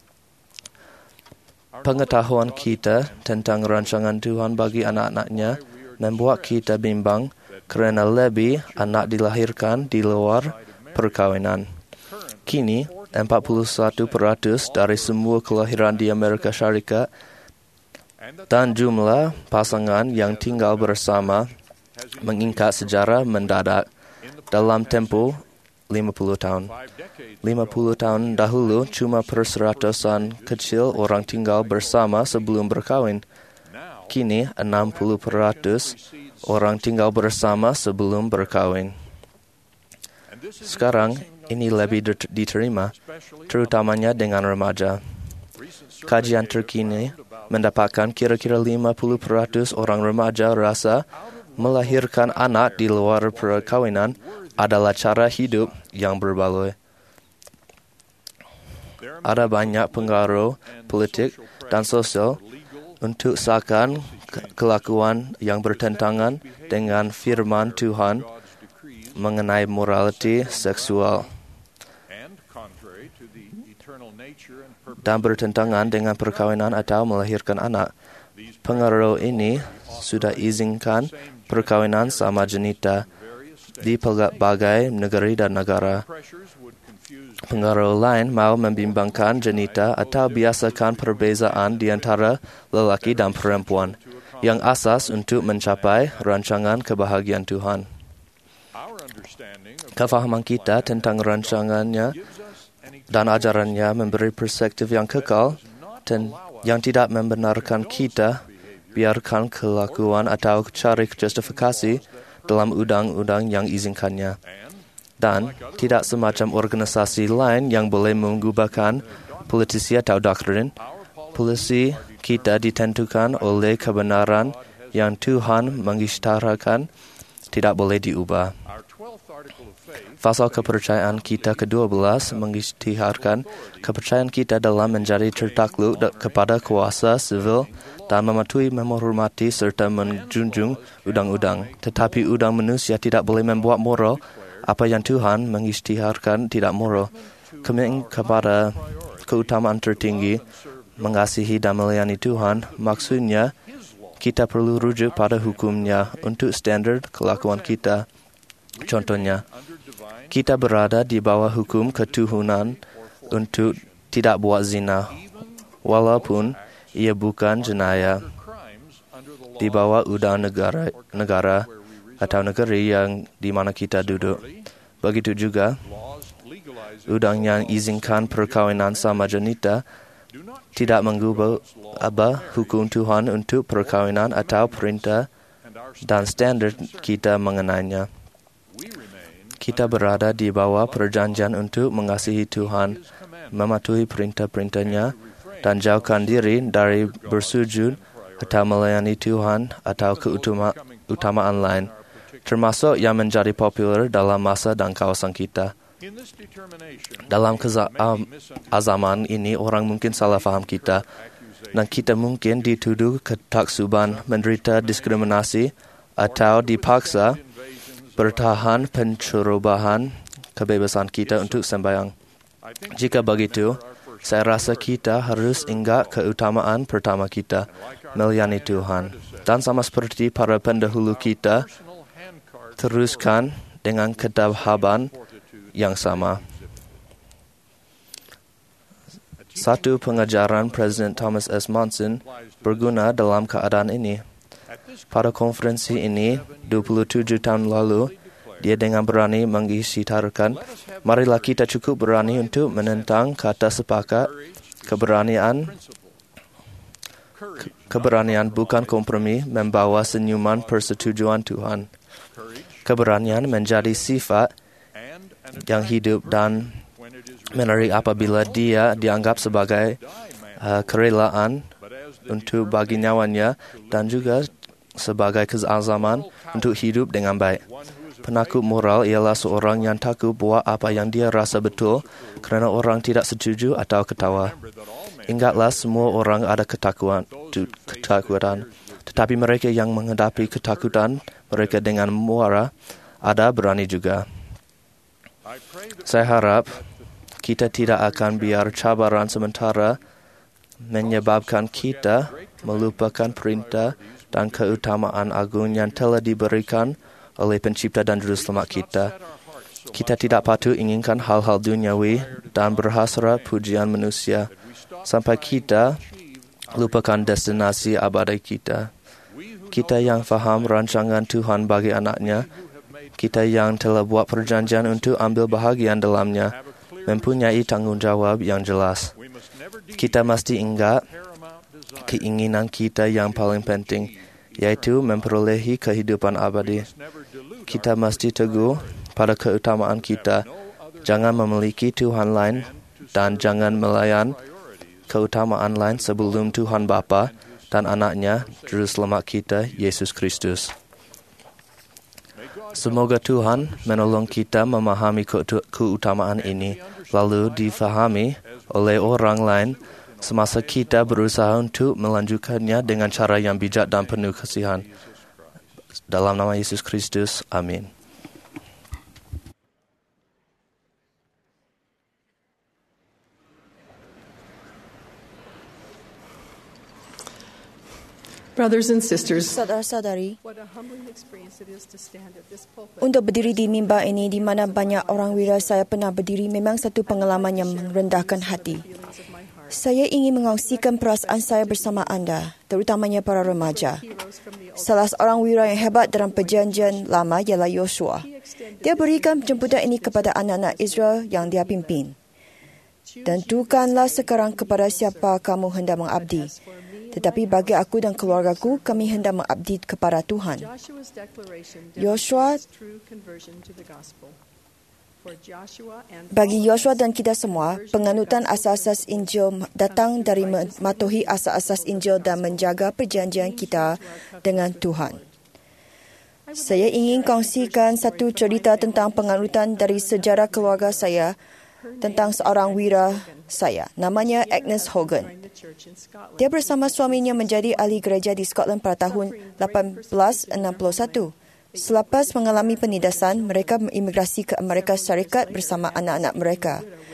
Pengetahuan kita tentang rancangan Tuhan bagi anak-anaknya membuat kita bimbang kerana lebih anak dilahirkan di luar perkawinan. Kini, 41% dari semua kelahiran di Amerika Syarikat dan jumlah pasangan yang tinggal bersama meningkat secara mendadak dalam tempoh 50 tahun. 50 tahun dahulu cuma perseratusan kecil orang tinggal bersama sebelum berkahwin. Kini 60% orang tinggal bersama sebelum berkahwin. Sekarang ini lebih diterima, terutamanya dengan remaja. Kajian terkini mendapatkan kira-kira 50% orang remaja rasa melahirkan anak di luar perkawinan adalah cara hidup yang berbaloi. Ada banyak pengaruh politik dan sosial untuk seakan kelakuan yang bertentangan dengan firman Tuhan mengenai moraliti seksual dan bertentangan dengan perkawinan atau melahirkan anak. Pengaruh ini sudah izinkan perkawinan sama jenita di pelbagai negeri dan negara. Pengaruh lain mau membimbangkan jenita atau biasakan perbezaan di antara lelaki dan perempuan yang asas untuk mencapai rancangan kebahagiaan Tuhan. Kefahaman kita tentang rancangannya dan ajarannya memberi perspektif yang kekal dan yang tidak membenarkan kita biarkan kelakuan atau cari justifikasi dalam undang-undang yang izinkannya. Dan tidak semacam organisasi lain yang boleh mengubahkan politisi atau doktrin. Polisi kita ditentukan oleh kebenaran yang Tuhan mengisytiharkan tidak boleh diubah. Pasal kepercayaan kita ke-12 mengisytiharkan kepercayaan kita dalam menjadi tertakluk kepada kuasa sivil dan mematuhi, menghormati serta menjunjung undang-undang. Tetapi undang manusia tidak boleh membuat moral apa yang Tuhan mengisytiharkan tidak moral. Kepada keutamaan tertinggi, mengasihi dan melayani Tuhan, maksudnya kita perlu rujuk pada hukumnya untuk standar kelakuan kita. Contohnya, kita berada di bawah hukum ketuhanan untuk tidak buat zina, walaupun ia bukan jenayah di bawah undang negara atau negeri yang di mana kita duduk. Begitu juga, undang yang izinkan perkawinan sama jenis tidak mengubah hukum Tuhan untuk perkawinan atau perintah dan standar kita mengenainya. Kita berada di bawah perjanjian untuk mengasihi Tuhan, mematuhi perintah-perintahnya, dan jauhkan diri dari bersujud atau melayani Tuhan atau keutamaan lain, termasuk yang menjadi populer dalam masa dan kawasan kita. Dalam keazaman ini, orang mungkin salah faham kita, dan kita mungkin dituduh ketaksuban, menderita diskriminasi, atau dipaksa bertahan pencerobohan kebebasan kita untuk sembahyang. Jika begitu, saya rasa kita harus ingat keutamaan pertama kita, melayani Tuhan. Dan sama seperti para pendahulu kita, teruskan dengan ketabahan yang sama. Satu pengajaran Presiden Thomas S. Monson berguna dalam keadaan ini. Pada konferensi ini, 27 tahun lalu, dia dengan berani mengisyaratkan, marilah kita cukup berani untuk menentang kata sepakat, keberanian bukan kompromi, membawa senyuman persetujuan Tuhan. Keberanian menjadi sifat yang hidup dan menarik apabila dia dianggap sebagai kerelaan untuk bagi nyawanya dan juga sebagai keazaman untuk hidup dengan baik. Penakut moral ialah seorang yang takut buat apa yang dia rasa betul kerana orang tidak setuju atau ketawa. Ingatlah, semua orang ada ketakutan. Tetapi mereka yang menghadapi ketakutan mereka dengan muara ada berani juga. Saya harap kita tidak akan biar cabaran sementara menyebabkan kita melupakan perintah dan keutamaan agung yang telah diberikan oleh Pencipta dan Juru Selamat kita. Kita tidak patut inginkan hal-hal duniawi dan berhasrat pujian manusia sampai kita lupakan destinasi abadi kita. Kita yang faham rancangan Tuhan bagi anak-Nya, kita yang telah buat perjanjian untuk ambil bahagian dalamnya, mempunyai tanggungjawab yang jelas. Kita mesti ingat keinginan kita yang paling penting, yaitu memperolehi kehidupan abadi. Kita mesti teguh pada keutamaan kita, jangan memiliki Tuhan lain dan jangan melayan keutamaan lain sebelum Tuhan Bapa dan anak-Nya, Juru Selamat kita, Yesus Kristus. Semoga Tuhan menolong kita memahami keutamaan ini, lalu difahami oleh orang lain semasa kita berusaha untuk melanjutkannya dengan cara yang bijak dan penuh kasihan. Dalam nama Yesus Kristus, amin. Brothers and sisters, saudara-saudari, untuk berdiri di mimbar ini di mana banyak orang wira saya pernah berdiri memang satu pengalaman yang merendahkan hati. Saya ingin mengongsikan perasaan saya bersama anda, terutamanya para remaja. Salah seorang wira yang hebat dalam perjanjian lama ialah Yosua. Dia berikan jemputan ini kepada anak-anak Israel yang dia pimpin. Tentukanlah sekarang kepada siapa kamu hendak mengabdi. Tetapi bagi aku dan keluargaku, kami hendak mengabdi kepada Tuhan. Bagi Yosua dan kita semua, penganutan asas-asas Injil datang dari mematuhi asas-asas Injil dan menjaga perjanjian kita dengan Tuhan. Saya ingin kongsikan satu cerita tentang penganutan dari sejarah keluarga saya tentang seorang wira saya. Namanya Agnes Hogan. Dia bersama suaminya menjadi ahli gereja di Scotland pada tahun 1861. Selepas mengalami penindasan, mereka imigrasi ke Amerika Syarikat bersama anak-anak mereka.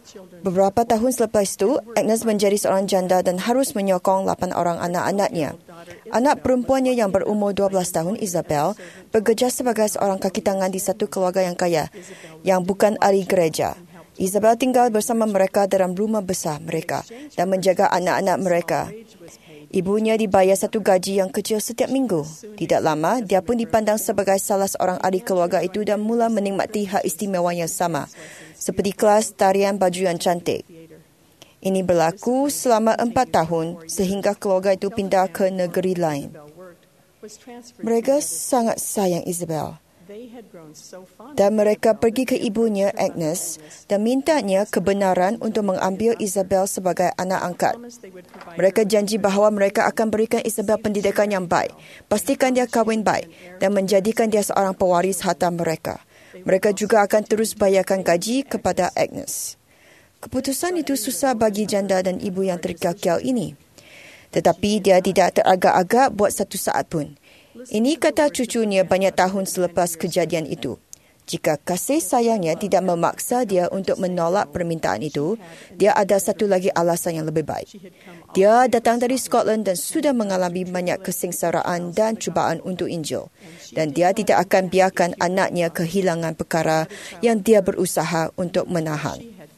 Beberapa tahun selepas itu, Agnes menjadi seorang janda dan harus menyokong 8 orang anak-anaknya. Anak perempuannya yang berumur 12 tahun, Isabel, bekerja sebagai seorang kaki tangan di satu keluarga yang kaya, yang bukan ahli gereja. Isabel tinggal bersama mereka dalam rumah besar mereka dan menjaga anak-anak mereka. Ibunya dibayar satu gaji yang kecil setiap minggu. Tidak lama, dia pun dipandang sebagai salah seorang ahli keluarga itu dan mula menikmati hak istimewa yang sama, seperti kelas tarian baju yang cantik. Ini berlaku selama 4 tahun sehingga keluarga itu pindah ke negeri lain. Mereka sangat sayang Isabel. Dan mereka pergi ke ibunya, Agnes, dan mintanya kebenaran untuk mengambil Isabel sebagai anak angkat. Mereka janji bahawa mereka akan berikan Isabel pendidikan yang baik, pastikan dia kahwin baik dan menjadikan dia seorang pewaris harta mereka. Mereka juga akan terus bayarkan gaji kepada Agnes. Keputusan itu susah bagi janda dan ibu yang terkekel ini. Tetapi dia tidak teragak-agak buat satu saat pun. Ini kata cucunya banyak tahun selepas kejadian itu. Jika kasih sayangnya tidak memaksa dia untuk menolak permintaan itu, dia ada satu lagi alasan yang lebih baik. Dia datang dari Scotland dan sudah mengalami banyak kesengsaraan dan cubaan untuk Injil. Dan dia tidak akan biarkan anaknya kehilangan perkara yang dia berusaha untuk menahan.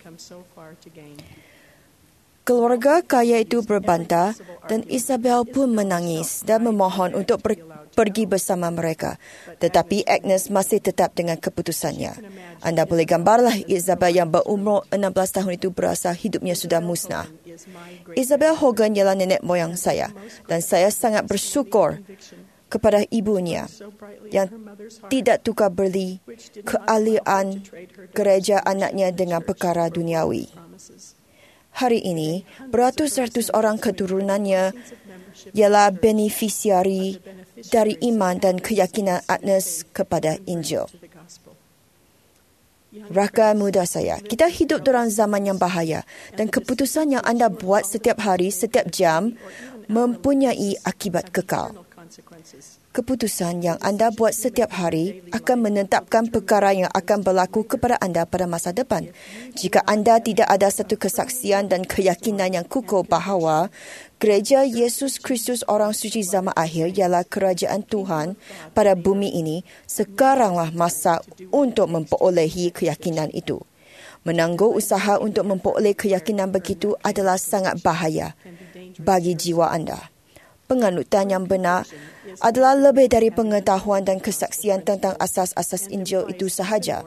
Keluarga kaya itu berbantah dan Isabel pun menangis dan memohon untuk pergi bersama mereka. Tetapi Agnes masih tetap dengan keputusannya. Anda boleh gambarlah Isabel yang berumur 16 tahun itu berasa hidupnya sudah musnah. Isabel Hogan ialah nenek moyang saya dan saya sangat bersyukur kepada ibunya yang tidak tukar beli keahlian gereja anaknya dengan perkara duniawi. Hari ini, beratus-ratus orang keturunannya ialah beneficiari dari iman dan keyakinan Agnes kepada Injil. Rakan muda saya, kita hidup dalam zaman yang bahaya dan keputusan yang anda buat setiap hari, setiap jam mempunyai akibat kekal. Keputusan yang anda buat setiap hari akan menetapkan perkara yang akan berlaku kepada anda pada masa depan. Jika anda tidak ada satu kesaksian dan keyakinan yang kukuh bahawa Gereja Yesus Kristus Orang Suci Zaman Akhir ialah kerajaan Tuhan pada bumi ini, sekaranglah masa untuk memperolehi keyakinan itu. Menangguh usaha untuk memperoleh keyakinan begitu adalah sangat bahaya bagi jiwa anda. Penganutan yang benar adalah lebih dari pengetahuan dan kesaksian tentang asas-asas Injil itu sahaja.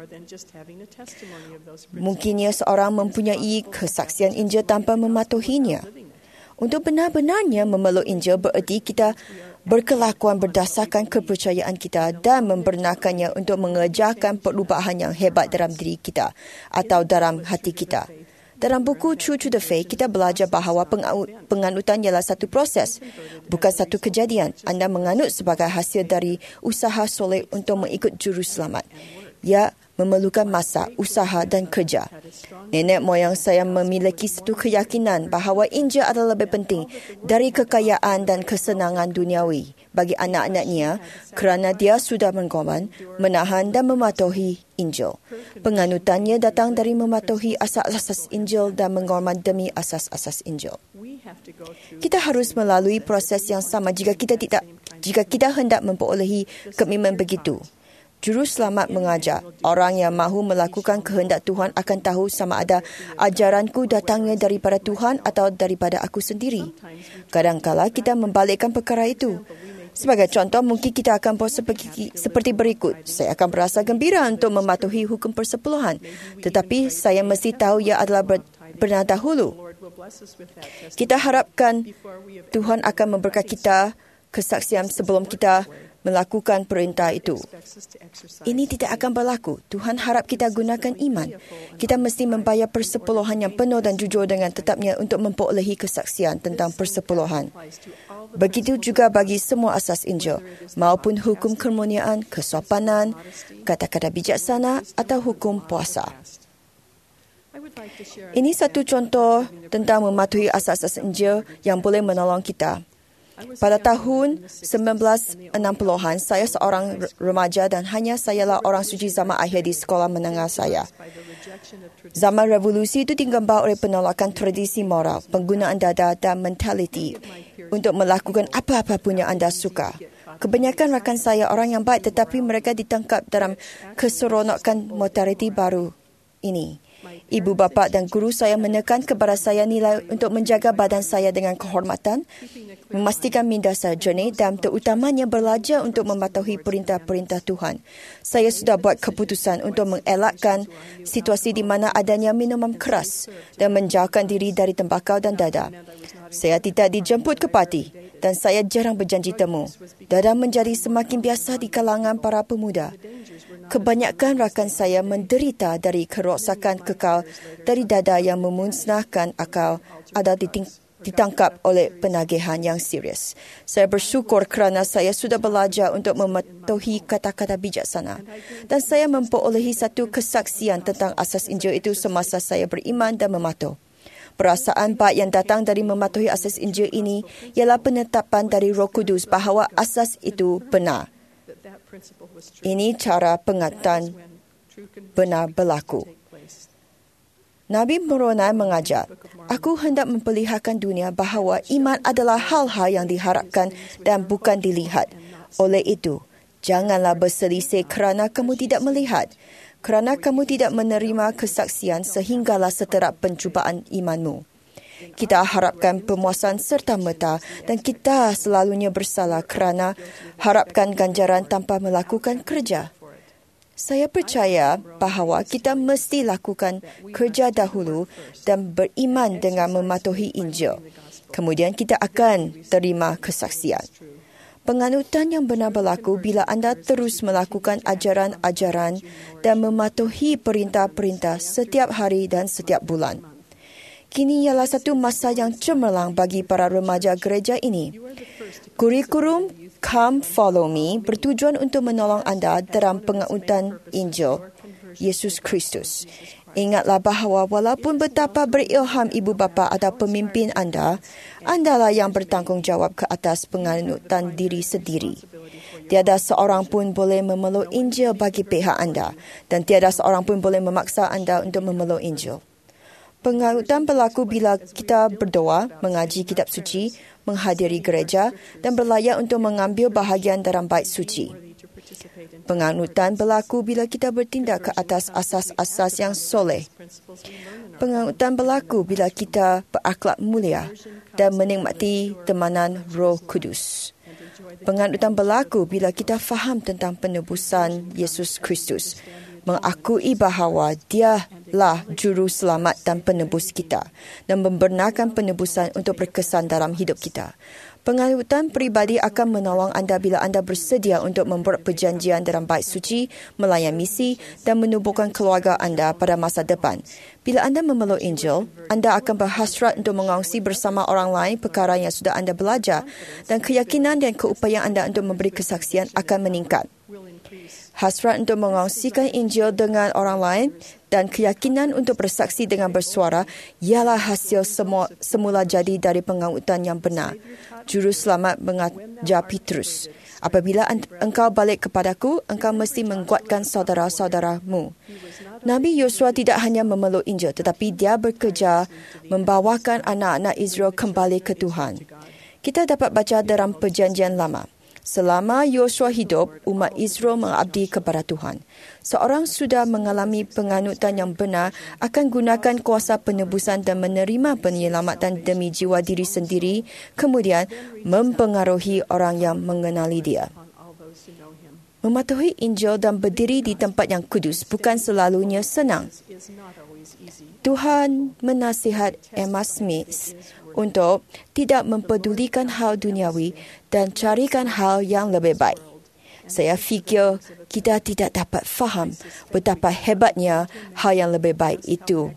Mungkinnya seorang mempunyai kesaksian Injil tanpa mematuhinya. Untuk benar-benarnya memeluk Injil bererti kita berkelakuan berdasarkan kepercayaan kita dan membenarkannya untuk mengerjakan perubahan yang hebat dalam diri kita atau dalam hati kita. Dalam buku True to the Faith, kita belajar bahawa penganutan ialah satu proses, bukan satu kejadian. Anda menganut sebagai hasil dari usaha soleh untuk mengikut juru selamat. Ia memerlukan masa, usaha dan kerja. Nenek moyang saya memiliki satu keyakinan bahawa Injil adalah lebih penting dari kekayaan dan kesenangan duniawi bagi anak-anaknya kerana dia sudah mengorban, menahan dan mematuhi Injil. Penganutannya datang dari mematuhi asas-asas Injil dan mengorban demi asas-asas Injil. Kita harus melalui proses yang sama jika kita hendak memperolehi komitmen begitu. Juru selamat mengajar, orang yang mahu melakukan kehendak Tuhan akan tahu sama ada ajaranku datangnya daripada Tuhan atau daripada aku sendiri. Kadang-kala kita membalikkan perkara itu. Sebagai contoh, mungkin kita akan buat seperti berikut. Saya akan berasa gembira untuk mematuhi hukum persepuluhan. Tetapi saya mesti tahu ia adalah benar dahulu. Kita harapkan Tuhan akan memberkati kita kesaksian sebelum kita melakukan perintah itu. Ini tidak akan berlaku. Tuhan harap kita gunakan iman. Kita mesti membayar persepuluhan yang penuh dan jujur dengan tetapnya untuk memperolehi kesaksian tentang persepuluhan. Begitu juga bagi semua asas Injil, maupun hukum kemuliaan, kesopanan, kata-kata bijaksana atau hukum puasa. Ini satu contoh tentang mematuhi asas-asas Injil yang boleh menolong kita. Pada tahun 1960-an, saya seorang remaja dan hanya sayalah orang suci zaman akhir di sekolah menengah saya. Zaman revolusi itu digambar oleh penolakan tradisi moral, penggunaan dada dan mentaliti untuk melakukan apa-apa pun yang anda suka. Kebanyakan rakan saya orang yang baik, tetapi mereka ditangkap dalam keseronokan moderniti baru ini. Ibu bapa dan guru saya menekan kepada saya nilai untuk menjaga badan saya dengan kehormatan, memastikan minda saya jernih dan terutamanya belajar untuk mematuhi perintah-perintah Tuhan. Saya sudah buat keputusan untuk mengelakkan situasi di mana adanya minuman keras dan menjauhkan diri dari tembakau dan dada. Saya tidak dijemput ke parti dan saya jarang berjanji temu. Dada menjadi semakin biasa di kalangan para pemuda. Kebanyakan rakan saya menderita dari kerosakan kekal dari dada yang memusnahkan akal atau ditangkap oleh penagihan yang serius. Saya bersyukur kerana saya sudah belajar untuk mematuhi kata-kata bijaksana dan saya memperolehi satu kesaksian tentang asas Injil itu semasa saya beriman dan mematuh. Perasaan baik yang datang dari mematuhi asas Injil ini ialah penetapan dari Roh Kudus bahawa asas itu benar. Ini cara penguatan benar berlaku. Nabi Moroni mengajar, "Aku hendak memperlihatkan dunia bahawa iman adalah hal-hal yang diharapkan dan bukan dilihat. Oleh itu, janganlah berselisih kerana kamu tidak melihat, kerana kamu tidak menerima kesaksian sehinggalah seterap pencubaan imanmu." Kita harapkan pemuasan serta-merta dan kita selalunya bersalah kerana harapkan ganjaran tanpa melakukan kerja. Saya percaya bahawa kita mesti lakukan kerja dahulu dan beriman dengan mematuhi Injil. Kemudian kita akan terima kesaksian. Penganutan yang benar berlaku bila anda terus melakukan ajaran-ajaran dan mematuhi perintah-perintah setiap hari dan setiap bulan. Kini ialah satu masa yang cemerlang bagi para remaja gereja ini. Kurikulum Come Follow Me bertujuan untuk menolong anda dalam pengakutan Injil Yesus Kristus. Ingatlah bahawa walaupun betapa berilham ibu bapa atau pemimpin anda, andalah yang bertanggungjawab ke atas penganutan diri sendiri. Tiada seorang pun boleh memeluk Injil bagi pihak anda dan tiada seorang pun boleh memaksa anda untuk memeluk Injil. Pengakutan berlaku bila kita berdoa, mengaji kitab suci, menghadiri gereja dan berlayak untuk mengambil bahagian dalam bait suci. Pengakutan berlaku bila kita bertindak ke atas asas-asas yang soleh. Pengakutan berlaku bila kita berakhlak mulia dan menikmati temanan Roh Kudus. Pengakutan berlaku bila kita faham tentang penebusan Yesus Kristus, mengakui bahawa Dialah juru selamat dan penebus kita dan membenarkan penebusan untuk berkesan dalam hidup kita. Pengakutan peribadi akan menolong anda bila anda bersedia untuk membuat perjanjian dalam bait suci, melayan misi dan menubuhkan keluarga anda pada masa depan. Bila anda memeluk Injil, anda akan berhasrat untuk mengongsi bersama orang lain perkara yang sudah anda belajar dan keyakinan dan keupayaan anda untuk memberi kesaksian akan meningkat. Hasrat untuk mengongsikan Injil dengan orang lain dan keyakinan untuk bersaksi dengan bersuara ialah hasil semula jadi dari pengakutan yang benar. Juru selamat mengajar Petrus, "Apabila engkau balik kepadaku, engkau mesti menguatkan saudara-saudaramu." Nabi Yosua tidak hanya memeluk Injil, tetapi dia bekerja membawakan anak-anak Israel kembali ke Tuhan. Kita dapat baca dalam Perjanjian Lama, selama Yosua hidup, umat Israel mengabdi kepada Tuhan. Seorang sudah mengalami penganutan yang benar akan gunakan kuasa penebusan dan menerima penyelamatan demi jiwa diri sendiri, kemudian mempengaruhi orang yang mengenali dia. Mematuhi Injil dan berdiri di tempat yang kudus bukan selalunya senang. Tuhan menasihat Emma Smith untuk tidak mempedulikan hal duniawi dan carikan hal yang lebih baik. Saya fikir kita tidak dapat faham betapa hebatnya hal yang lebih baik itu.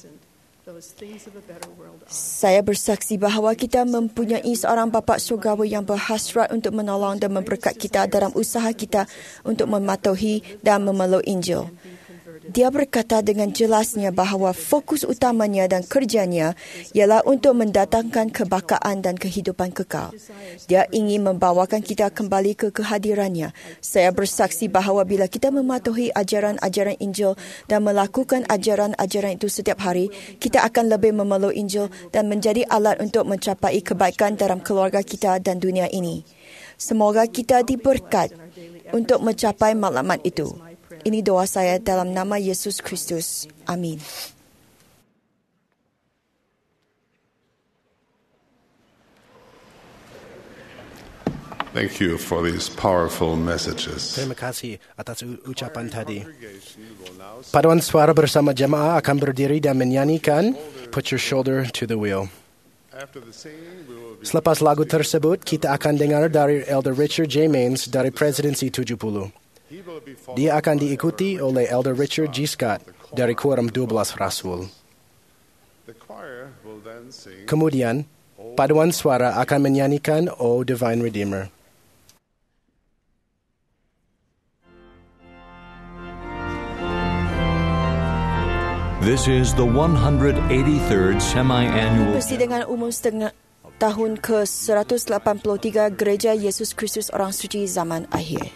Saya bersaksi bahawa kita mempunyai seorang bapa surgawi yang berhasrat untuk menolong dan memberkat kita dalam usaha kita untuk mematuhi dan memeluk Injil. Dia berkata dengan jelasnya bahawa fokus utamanya dan kerjanya ialah untuk mendatangkan kebahagiaan dan kehidupan kekal. Dia ingin membawakan kita kembali ke kehadirannya. Saya bersaksi bahawa bila kita mematuhi ajaran-ajaran Injil dan melakukan ajaran-ajaran itu setiap hari, kita akan lebih memeluk Injil dan menjadi alat untuk mencapai kebaikan dalam keluarga kita dan dunia ini. Semoga kita diberkat untuk mencapai maklumat itu. Ini doa saya dalam nama Yesus Kristus. Amin. Thank you for these powerful messages. Terima kasih atas ucapan tadi. Paduan suara bersama jemaah akan berdiri dan menyanyikan Put Your Shoulder to the Wheel. Selepas lagu tersebut, kita akan dengar dari Elder Richard J. Maines dari Presidensi 70. Dia akan diikuti oleh Elder Richard G. Scott dari Quorum 12 Rasul. Kemudian, paduan suara akan menyanyikan O Divine Redeemer. This is the 183rd semi-annual Persidangan umum setengah tahun ke-183 Gereja Yesus Kristus Orang Suci Zaman Akhir.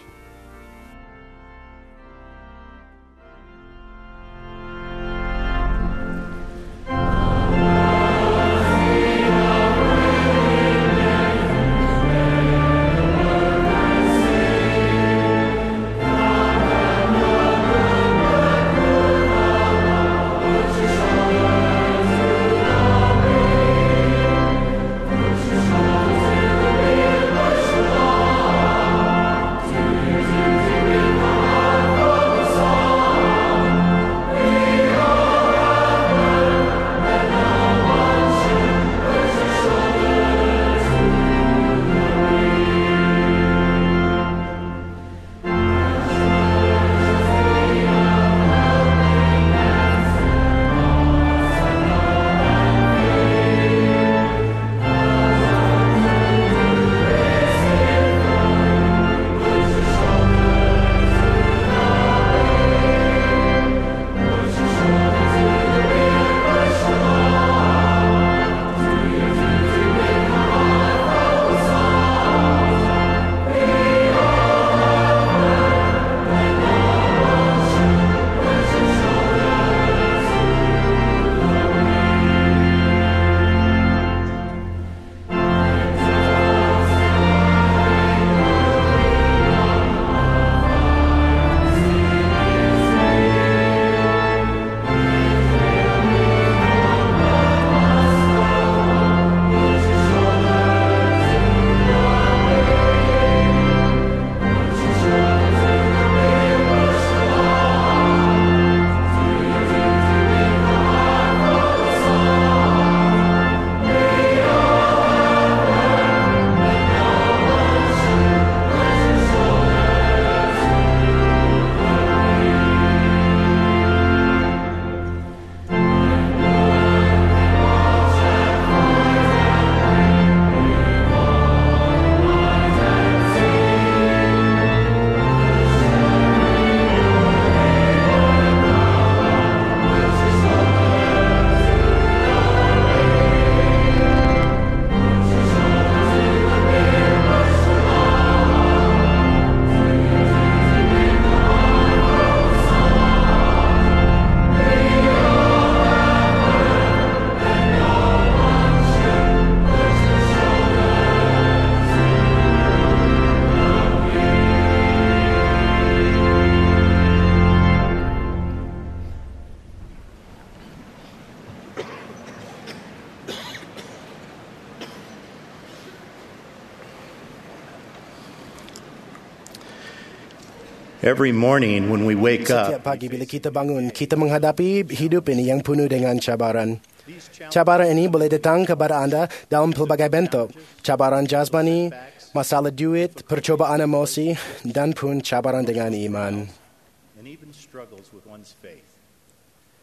Every morning when we wake Setiap up, pagi bila kita bangun, kita menghadapi hidup ini yang penuh dengan cabaran. Cabaran ini boleh datang kepada anda dalam pelbagai bentuk. Cabaran jasmani, masalah duit, percobaan emosi, dan pun cabaran dengan iman.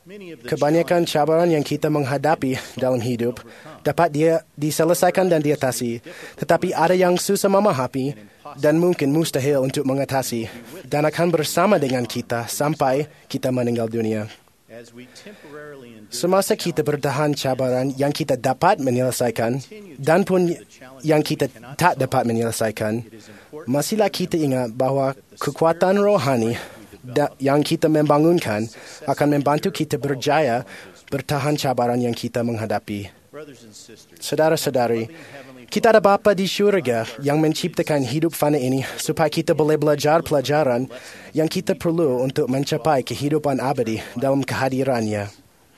Kebanyakan cabaran yang kita menghadapi dalam hidup dapat diselesaikan dan diatasi, tetapi ada yang susah memahami dan mungkin mustahil untuk mengatasi dan akan bersama dengan kita sampai kita meninggal dunia. Semasa kita bertahan cabaran yang kita dapat menyelesaikan dan pun yang kita tak dapat menyelesaikan, masihlah kita ingat bahawa kekuatan rohani yang kita membangunkan akan membantu kita berjaya bertahan cabaran yang kita menghadapi. Saudara-saudari, kita ada Bapa di syurga yang menciptakan hidup fana ini supaya kita boleh belajar pelajaran yang kita perlu untuk mencapai kehidupan abadi dalam kehadirannya.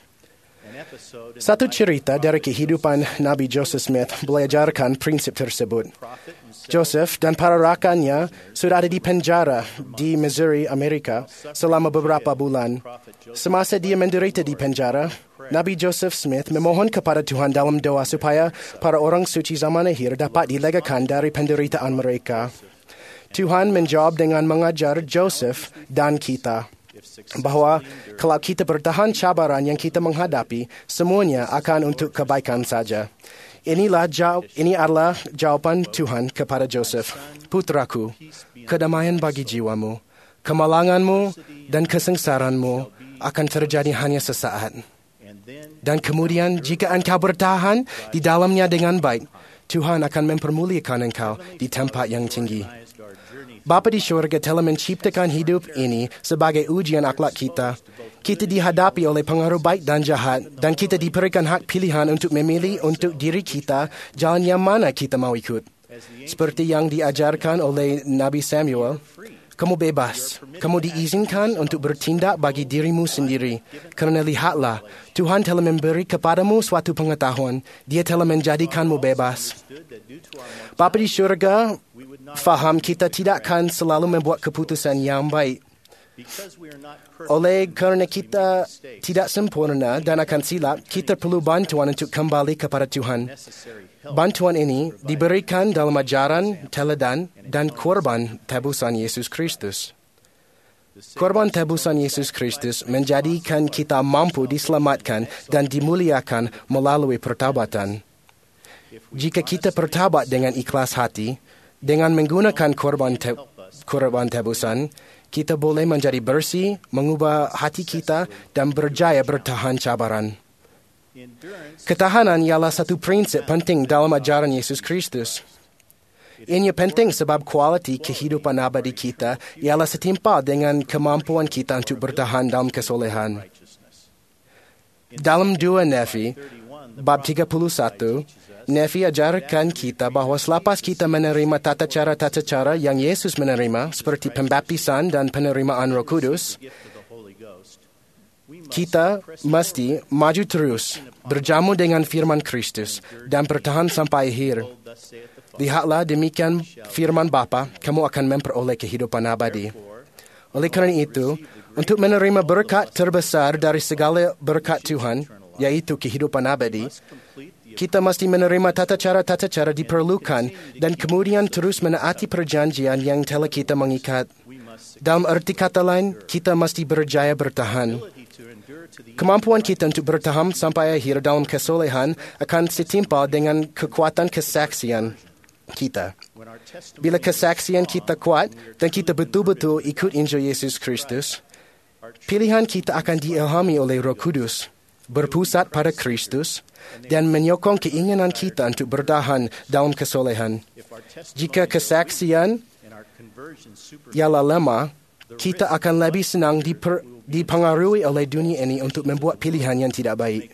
Satu cerita dari kehidupan Nabi Joseph Smith belajarkan prinsip tersebut. Joseph dan para rakannya sudah ada di penjara di Missouri, Amerika selama beberapa bulan. Semasa dia menderita di penjara, Nabi Joseph Smith memohon kepada Tuhan dalam doa supaya para orang suci zaman akhir dapat dilegakan dari penderitaan mereka. Tuhan menjawab dengan mengajar Joseph dan kita bahawa kalau kita bertahan cabaran yang kita menghadapi, semuanya akan untuk kebaikan saja. Ini adalah jawaban Tuhan kepada Joseph. Putraku, kedamaian bagi jiwamu, kemalanganmu dan kesengsaranmu akan terjadi hanya sesaat. Dan kemudian jika engkau bertahan di dalamnya dengan baik, Tuhan akan mempermuliakan engkau di tempat yang tinggi. Bapa di syurga telah menciptakan hidup ini sebagai ujian akhlak kita. Kita dihadapi oleh pengaruh baik dan jahat dan kita diberikan hak pilihan untuk memilih untuk diri kita jalan yang mana kita mau ikut. Seperti yang diajarkan oleh Nabi Samuel, kamu bebas. Kamu diizinkan untuk bertindak bagi dirimu sendiri. Kerana lihatlah, Tuhan telah memberi kepadamu suatu pengetahuan. Dia telah menjadikanmu bebas. Bapa di syurga faham kita tidak akan selalu membuat keputusan yang baik. Oleh kerana kita tidak sempurna dan akan silap, kita perlu bantuan untuk kembali kepada Tuhan. Bantuan ini diberikan dalam ajaran, teladan dan korban tebusan Yesus Kristus. Korban tebusan Yesus Kristus menjadikan kita mampu diselamatkan dan dimuliakan melalui pertobatan. Jika kita bertaubat dengan ikhlas hati, dengan menggunakan korban tebusan, kita boleh menjadi bersih, mengubah hati kita dan berjaya bertahan cabaran. Ketahanan ialah satu prinsip penting dalam ajaran Yesus Kristus. Ini penting sebab kualiti kehidupan abadi kita ialah setimpal dengan kemampuan kita untuk bertahan dalam kesolehan. Dalam 2 Nefi, bab 31, Nefi ajarkan kita bahawa selepas kita menerima tata cara yang Yesus menerima, seperti pembaptisan dan penerimaan Roh Kudus, kita mesti maju terus, berjamu dengan firman Kristus dan bertahan sampai akhir. Lihatlah demikian firman Bapa, kamu akan memperoleh kehidupan abadi. Oleh kerana itu, untuk menerima berkat terbesar dari segala berkat Tuhan, yaitu kehidupan abadi, kita mesti menerima tata cara diperlukan dan kemudian terus menaati perjanjian yang telah kita mengikat. Dalam arti kata lain, kita mesti berjaya bertahan. Kemampuan kita untuk bertahan sampai akhir dalam kesolehan akan setimpal dengan kekuatan kesaksian kita. Bila kesaksian kita kuat dan kita betul-betul ikut Injil Yesus Kristus, pilihan kita akan diilhami oleh Roh Kudus, berpusat pada Kristus dan menyokong keinginan kita untuk bertahan dalam kesolehan. Jika kesaksian ialah lemah, kita akan lebih senang dipengaruhi oleh dunia ini untuk membuat pilihan yang tidak baik.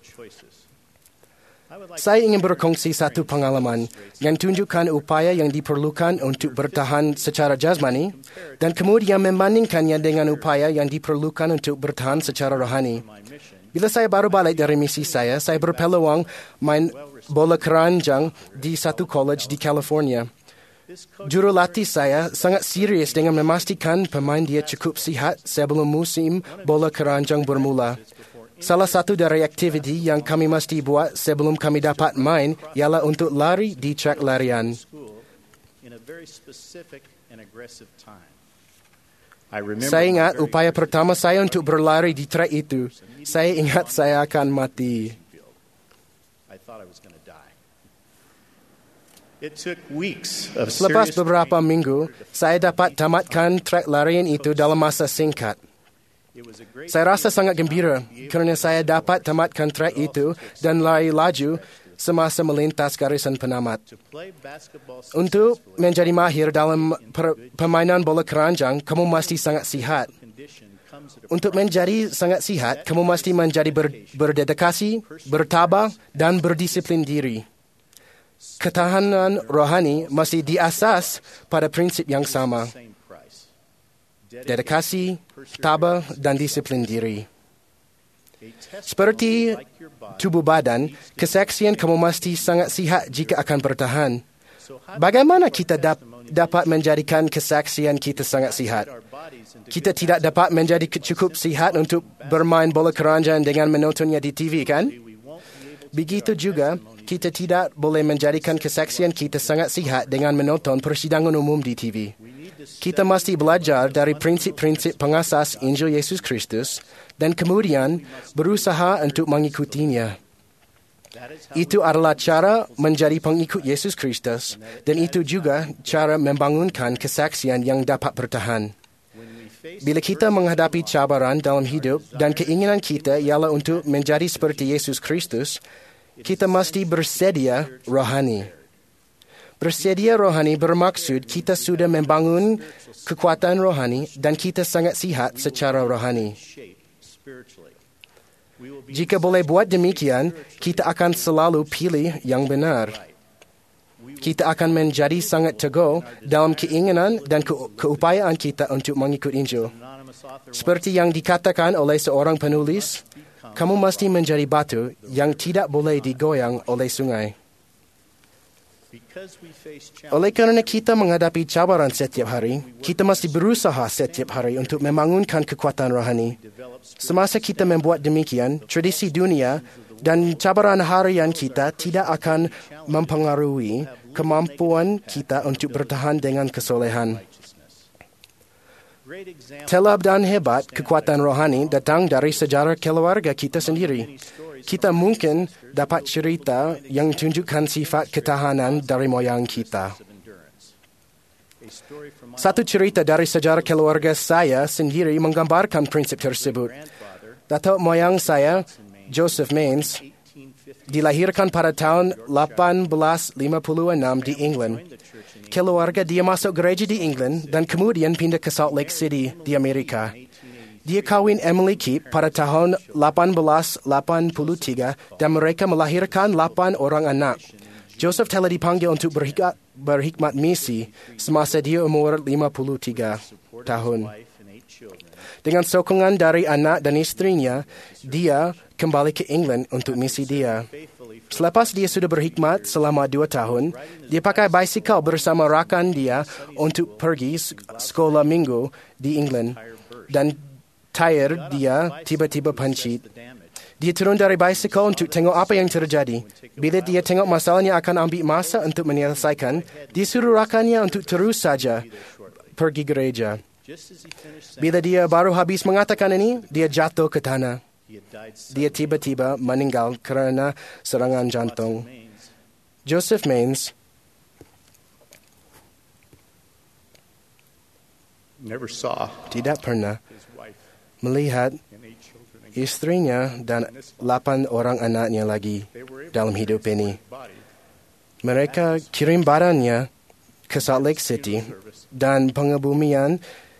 Saya ingin berkongsi satu pengalaman yang tunjukkan upaya yang diperlukan untuk bertahan secara jasmani dan kemudian membandingkannya dengan upaya yang diperlukan untuk bertahan secara rohani. Bila saya baru balik dari misi saya berpeluang main bola keranjang di satu college di California. Jurulatih saya sangat serius dengan memastikan pemain dia cukup sihat sebelum musim bola keranjang bermula. Salah satu dari aktiviti yang kami mesti buat sebelum kami dapat main ialah untuk lari di track larian. Saya ingat upaya pertama saya untuk berlari di trek itu. Saya ingat saya akan mati. Selepas beberapa minggu, saya dapat tamatkan trek larian itu dalam masa singkat. Saya rasa sangat gembira kerana saya dapat tamatkan trek itu dan lari laju semasa melintas garisan penamat. Untuk menjadi mahir dalam permainan bola keranjang, kamu mesti sangat sihat. Untuk menjadi sangat sihat, kamu mesti menjadi berdedikasi, bertabah dan berdisiplin diri. Ketahanan rohani masih diasas pada prinsip yang sama. Dedikasi, tabah dan disiplin diri. Seperti tubuh badan, kesaksian kamu mesti sangat sihat jika akan bertahan. Bagaimana kita dapat menjadikan kesaksian kita sangat sihat? Kita tidak dapat menjadi cukup sihat untuk bermain bola keranjang dengan menontonnya di TV, kan? Begitu juga, kita tidak boleh menjadikan kesaksian kita sangat sihat dengan menonton persidangan umum di TV. Kita mesti belajar dari prinsip-prinsip pengasas Injil Yesus Kristus dan kemudian berusaha untuk mengikutinya. Itu adalah cara menjadi pengikut Yesus Kristus dan itu juga cara membangunkan kesaksian yang dapat bertahan. Bila kita menghadapi cabaran dalam hidup dan keinginan kita ialah untuk menjadi seperti Yesus Kristus, kita mesti bersedia rohani. Bersedia rohani bermaksud kita sudah membangun kekuatan rohani dan kita sangat sihat secara rohani. Jika boleh buat demikian, kita akan selalu pilih yang benar. Kita akan menjadi sangat teguh dalam keinginan dan keupayaan kita untuk mengikut Injil. Seperti yang dikatakan oleh seorang penulis, kamu mesti menjadi batu yang tidak boleh digoyang oleh sungai. Oleh kerana kita menghadapi cabaran setiap hari, kita mesti berusaha setiap hari untuk membangunkan kekuatan rohani. Semasa kita membuat demikian, tradisi dunia dan cabaran harian kita tidak akan mempengaruhi kemampuan kita untuk bertahan dengan kesolehan. Telab dan hebat kekuatan rohani datang dari sejarah keluarga kita sendiri. Kita mungkin dapat cerita yang tunjukkan sifat ketahanan dari moyang kita. Satu cerita dari sejarah keluarga saya sendiri menggambarkan prinsip tersebut. Datuk moyang saya, Joseph Mains, dilahirkan pada tahun 1856 di England. Keluarga dia masuk gereja di England dan kemudian pindah ke Salt Lake City di Amerika. Dia kahwin Emily Keep pada tahun 1883 dan mereka melahirkan 8 orang anak. Joseph telah dipanggil untuk berkhidmat misi semasa dia umur 53 tahun. Dengan sokongan dari anak dan istrinya, dia kembali ke England untuk misi dia. Selepas dia sudah berkhidmat selama 2 tahun, dia pakai basikal bersama rakan dia untuk pergi sekolah minggu di England dan tayar dia tiba-tiba pancit. Dia turun dari basikal untuk tengok apa yang terjadi. Bila dia tengok masalahnya akan ambil masa untuk menyelesaikan, dia suruh rakannya untuk terus saja pergi gereja. Bila dia baru habis mengatakan ini, dia jatuh ke tanah. Dia tiba-tiba meninggal kerana serangan jantung. Joseph Mains tidak pernah melihat istrinya dan 8 orang anaknya lagi dalam hidup ini. Mereka kirim badannya ke Salt Lake City dan pengebumian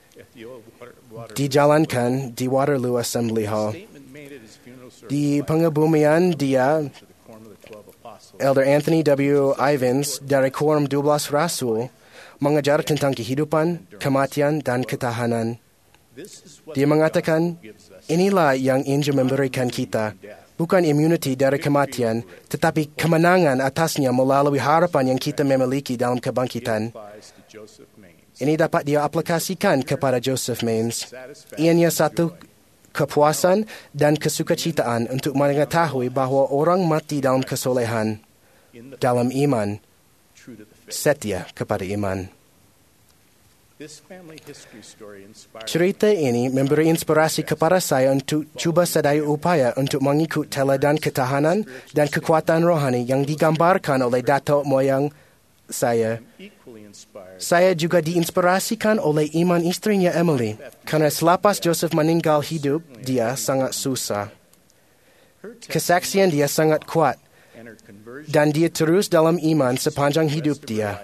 dijalankan di Waterloo Assembly Hall. Di pengebumian dia, Elder Anthony W. Ivins dari Quorum 12 Rasul mengajar tentang kehidupan, kematian dan ketahanan. Dia mengatakan, inilah yang Injil memberikan kita, bukan immunity dari kematian, tetapi kemenangan atasnya melalui harapan yang kita memiliki dalam kebangkitan. Ini dapat dia aplikasikan kepada Joseph Mains. Ianya satu kepuasan dan kesukacitaan untuk mengetahui bahawa orang mati dalam kesolehan, dalam iman, setia kepada iman. Cerita ini memberi inspirasi kepada saya untuk cuba sedaya upaya untuk mengikut teladan ketahanan dan kekuatan rohani yang digambarkan oleh datuk moyang saya. Saya juga diinspirasikan oleh iman istrinya Emily, kerana selepas Joseph meninggal hidup, dia sangat susah. Kesaksian dia sangat kuat, dan dia terus dalam iman sepanjang hidup dia.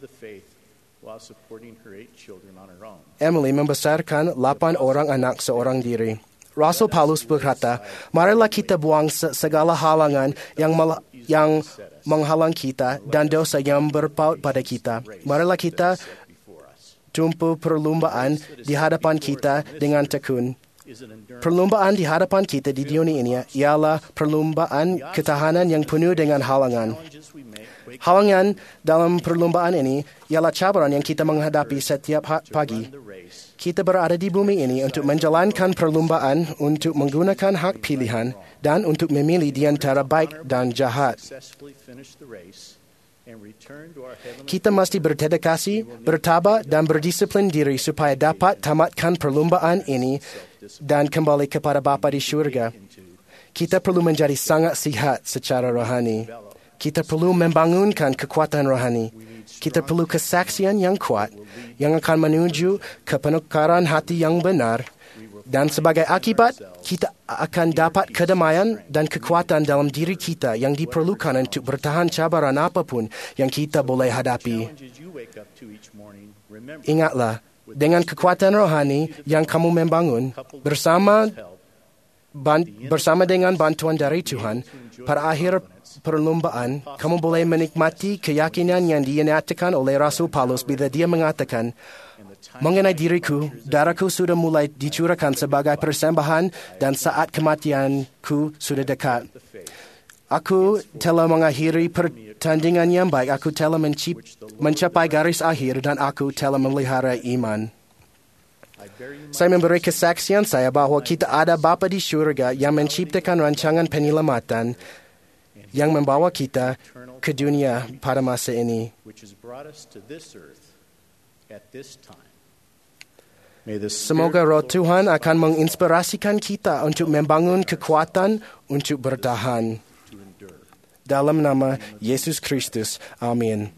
Emily membesarkan 8 orang anak seorang diri. Rasul Paulus berkata, marilah kita buang segala halangan yang menghalang kita dan dosa yang berpaut pada kita. Marilah kita tumpu perlombaan di hadapan kita dengan tekun. Perlombaan di hadapan kita di dunia ini ialah perlombaan ketahanan yang penuh dengan halangan. Halangan dalam perlombaan ini ialah cabaran yang kita menghadapi setiap pagi. Kita berada di bumi ini untuk menjalankan perlombaan, untuk menggunakan hak pilihan, dan untuk memilih di antara baik dan jahat. Kita mesti berdedikasi, bertabah, dan berdisiplin diri supaya dapat tamatkan perlombaan ini dan kembali kepada Bapa di syurga. Kita perlu menjadi sangat sihat secara rohani. Kita perlu membangunkan kekuatan rohani. Kita perlu kesaksian yang kuat yang akan menuju ke penukaran hati yang benar. Dan sebagai akibat, kita akan dapat kedamaian dan kekuatan dalam diri kita yang diperlukan untuk bertahan cabaran apapun yang kita boleh hadapi. Ingatlah, dengan kekuatan rohani yang kamu membangun bersama dengan bantuan dari Tuhan, pada akhir perlombaan, kamu boleh menikmati keyakinan yang dinyatakan oleh Rasul Paulus bila dia mengatakan, mengenai diriku, darahku sudah mulai dicurahkan sebagai persembahan dan saat kematianku sudah dekat. Aku telah mengakhiri pertandingan yang baik, aku telah mencapai garis akhir dan aku telah memelihara iman. Saya memberi kesaksian saya bahawa kita ada Bapa di syurga yang menciptakan rancangan penyelamatan yang membawa kita ke dunia pada masa ini. Semoga roh Tuhan akan menginspirasikan kita untuk membangun kekuatan untuk bertahan. Dalam nama Yesus Kristus. Amin.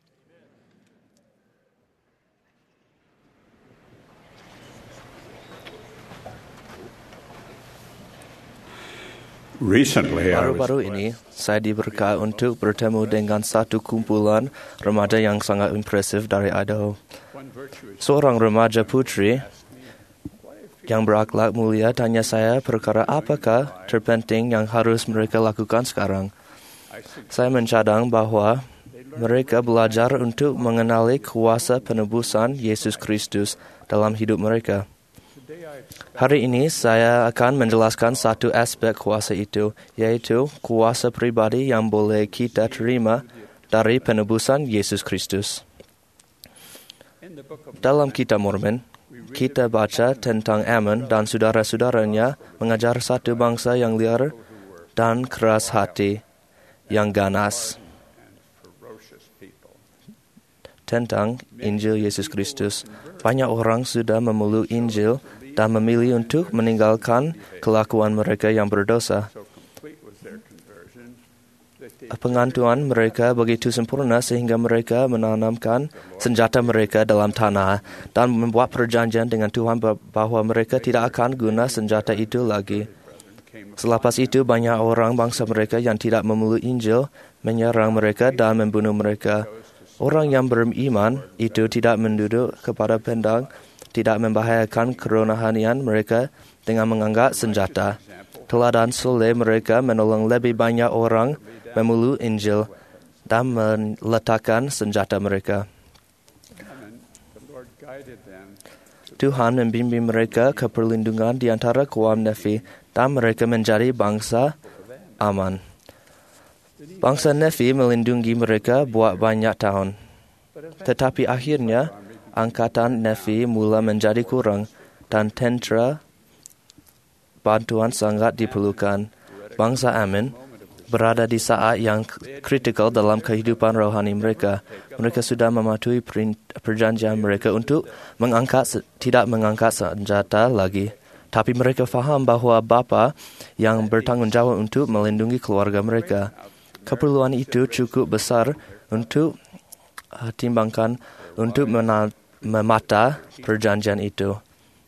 Baru-baru ini, saya diberkati untuk bertemu dengan satu kumpulan remaja yang sangat impresif dari Idaho. Seorang remaja putri yang berakhlak mulia tanya saya perkara apakah terpenting yang harus mereka lakukan sekarang. Saya mencadang bahawa mereka belajar untuk mengenali kuasa penebusan Yesus Kristus dalam hidup mereka. Hari ini saya akan menjelaskan satu aspek kuasa itu, yaitu kuasa pribadi yang boleh kita terima dari penebusan Yesus Kristus. Dalam Kitab Mormon, kita baca tentang Ammon dan saudara-saudaranya mengajar satu bangsa yang liar dan keras hati, yang ganas. Tentang Injil Yesus Kristus, banyak orang sudah memeluk Injil dan memilih untuk meninggalkan kelakuan mereka yang berdosa. Pengantuan mereka begitu sempurna sehingga mereka menanamkan senjata mereka dalam tanah dan membuat perjanjian dengan Tuhan bahawa mereka tidak akan guna senjata itu lagi. Selepas itu, banyak orang bangsa mereka yang tidak memeluk Injil menyerang mereka dan membunuh mereka. Orang yang beriman itu tidak menduduk kepada pedang, tidak membahayakan kerohanian mereka dengan menganggap senjata. Teladan soleh mereka menolong lebih banyak orang memeluk Injil dan meletakkan senjata mereka. Tuhan membimbing mereka ke perlindungan di antara kaum Nefi dan mereka menjadi bangsa aman. Bangsa Nefi melindungi mereka buat banyak tahun. Tetapi akhirnya, angkatan Nefi mula menjadi kurang dan tentera bantuan sangat diperlukan. Bangsa Ammon berada di saat yang kritikal dalam kehidupan rohani mereka. Mereka sudah mematuhi perjanjian mereka untuk tidak mengangkat senjata lagi. Tapi mereka faham bahawa Bapa yang bertanggungjawab untuk melindungi keluarga mereka. Keperluan itu cukup besar untuk timbangkan untuk memata perjanjian itu.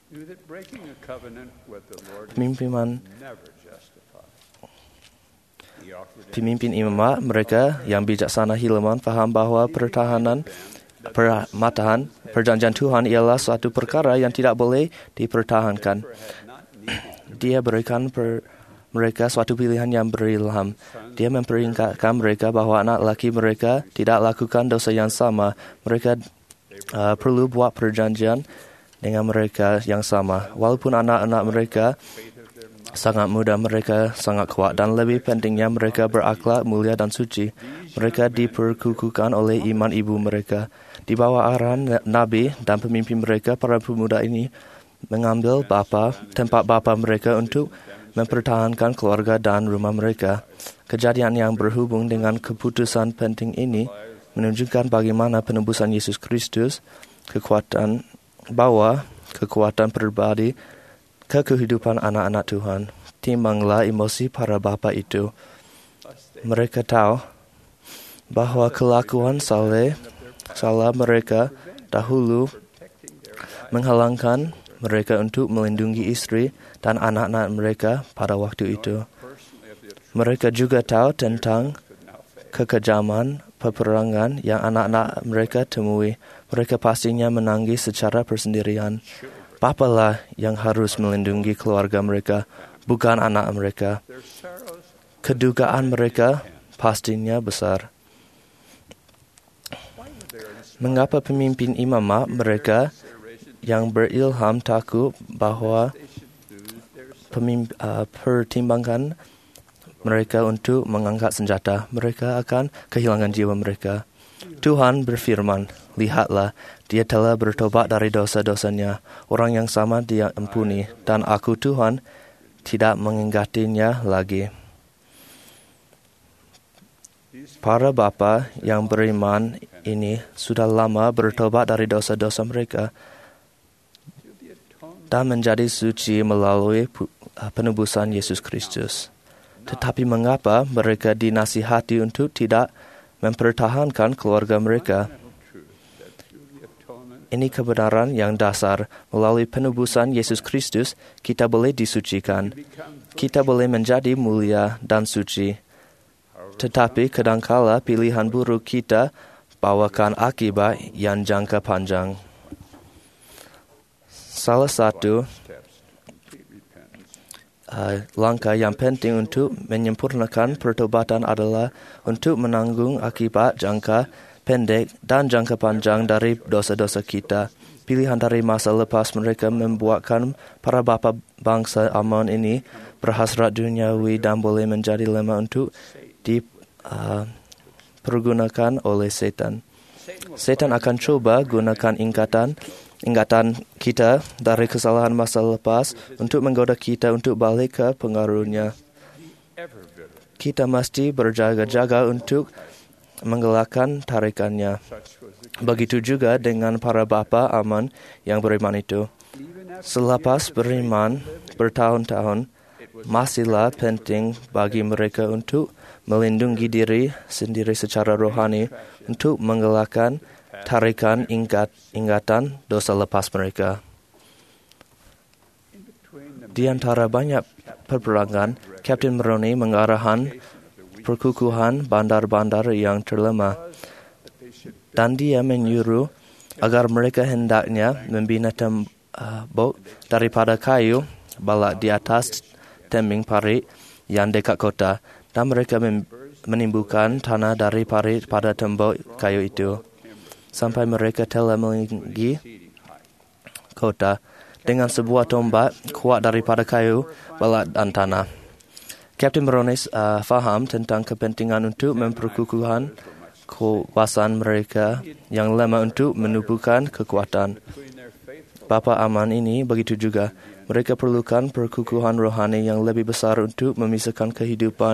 Pemimpin imamat mereka yang bijaksana Helaman faham bahawa permatahan perjanjian Tuhan ialah suatu perkara yang tidak boleh dipertahankan. Dia berikan mereka suatu pilihan yang berilham. Dia memperingatkan mereka bahawa anak lelaki mereka tidak lakukan dosa yang sama. Mereka perlu buat perjanjian dengan mereka yang sama. Walaupun anak-anak mereka sangat muda, mereka sangat kuat dan lebih pentingnya mereka berakhlak mulia dan suci. Mereka diperkukuhkan oleh iman ibu mereka. Di bawah arahan Nabi dan pemimpin mereka, para pemuda ini mengambil tempat bapa mereka untuk mempertahankan keluarga dan rumah mereka. Kejadian yang berhubung dengan keputusan penting ini menunjukkan bagaimana penebusan Yesus Kristus bawa kekuatan pribadi ke kehidupan anak-anak Tuhan. Timbanglah emosi para bapa itu. Mereka tahu bahawa kelakuan salah mereka dahulu menghalangkan mereka untuk melindungi istri dan anak-anak mereka pada waktu itu. Mereka juga tahu tentang kekejaman peperangan yang anak-anak mereka temui. Mereka pastinya menangis secara persendirian. Bapalah yang harus melindungi keluarga mereka, bukan anak mereka. Kedugaan mereka pastinya besar. Mengapa pemimpin imamat mereka yang berilham takut bahawa pertimbangan mereka untuk mengangkat senjata? Mereka akan kehilangan jiwa mereka. Tuhan berfirman, "Lihatlah, dia telah bertobat dari dosa-dosanya. Orang yang sama dia ampuni, dan aku Tuhan tidak mengingatinya lagi." Para bapa yang beriman ini sudah lama bertobat dari dosa-dosa mereka dan menjadi suci melalui penebusan Yesus Kristus. Tetapi mengapa mereka dinasihati untuk tidak mempertahankan keluarga mereka? Ini kebenaran yang dasar. Melalui penebusan Yesus Kristus, kita boleh disucikan. Kita boleh menjadi mulia dan suci. Tetapi kadangkala pilihan buruk kita bawakan akibat yang jangka panjang. Salah satu langkah yang penting untuk menyempurnakan pertobatan adalah untuk menanggung akibat jangka pendek dan jangka panjang dari dosa-dosa kita. Pilihan dari masa lepas mereka membuatkan para bapa bangsa Ammon ini berhasrat duniawi dan boleh menjadi lemah untuk dipergunakan oleh setan. Setan akan coba gunakan ingatan kita dari kesalahan masa lepas untuk menggoda kita untuk balik ke pengaruhnya. Kita mesti berjaga-jaga untuk menggelakkan tarikannya. Begitu juga dengan para bapa Ammon yang beriman itu. Selepas beriman bertahun-tahun, masihlah penting bagi mereka untuk melindungi diri sendiri secara rohani untuk menggelakkan tarikan ingatan dosa lepas mereka. Di antara banyak peperangan, Kapten Moroni mengarahkan perkukuhan bandar-bandar yang terlemah, dan dia menyuruh agar mereka hendaknya membina tembok daripada kayu balak di atas tembing parit yang dekat kota, dan mereka menimbulkan tanah dari parit pada tembok kayu itu sampai mereka telah melinggi kota dengan sebuah tombak kuat daripada kayu, balak dan tanah. Kapten Moroni faham tentang kepentingan untuk memperkukuhkan kuasaan mereka yang lemah untuk menubuhkan kekuatan. Bapa Ammon ini begitu juga. Mereka perlukan perkukuhan rohani yang lebih besar untuk memisahkan kehidupan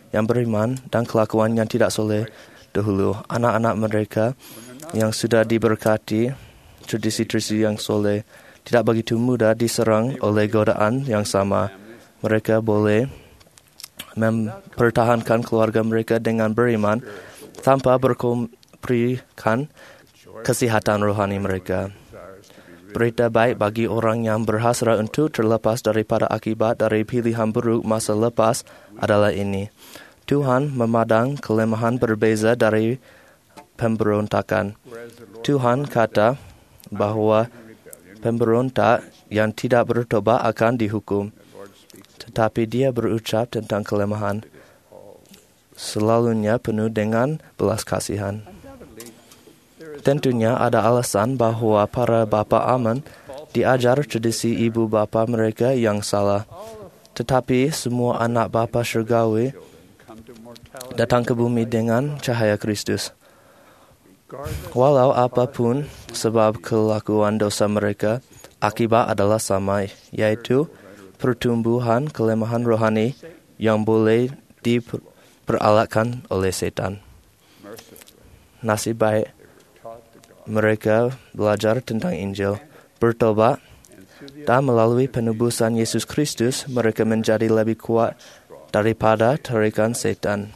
yang beriman dan kelakuan yang tidak soleh dahulu. Anak-anak mereka yang sudah diberkati tradisi-tradisi yang soleh tidak begitu mudah diserang oleh godaan yang sama. Mereka boleh mempertahankan keluarga mereka dengan beriman tanpa berkompromikan kesihatan rohani mereka. Berita baik bagi orang yang berhasrat untuk terlepas daripada akibat dari pilihan buruk masa lepas adalah ini. Tuhan memandang kelemahan berbeza dari pemberontakan. Tuhan kata bahawa pemberontak yang tidak bertobat akan dihukum. Tetapi dia berucap tentang kelemahan selalunya penuh dengan belas kasihan. Tentunya ada alasan bahawa para bapa aman diajar tradisi ibu bapa mereka yang salah. Tetapi semua anak bapa syurgawi datang ke bumi dengan cahaya Kristus. Walau apapun sebab kelakuan dosa mereka, akibat adalah sama, yaitu pertumbuhan kelemahan rohani yang boleh diperalatkan oleh setan. Nasib baik mereka belajar tentang Injil, bertobat, dan melalui penebusan Yesus Kristus, mereka menjadi lebih kuat daripada tarikan setan.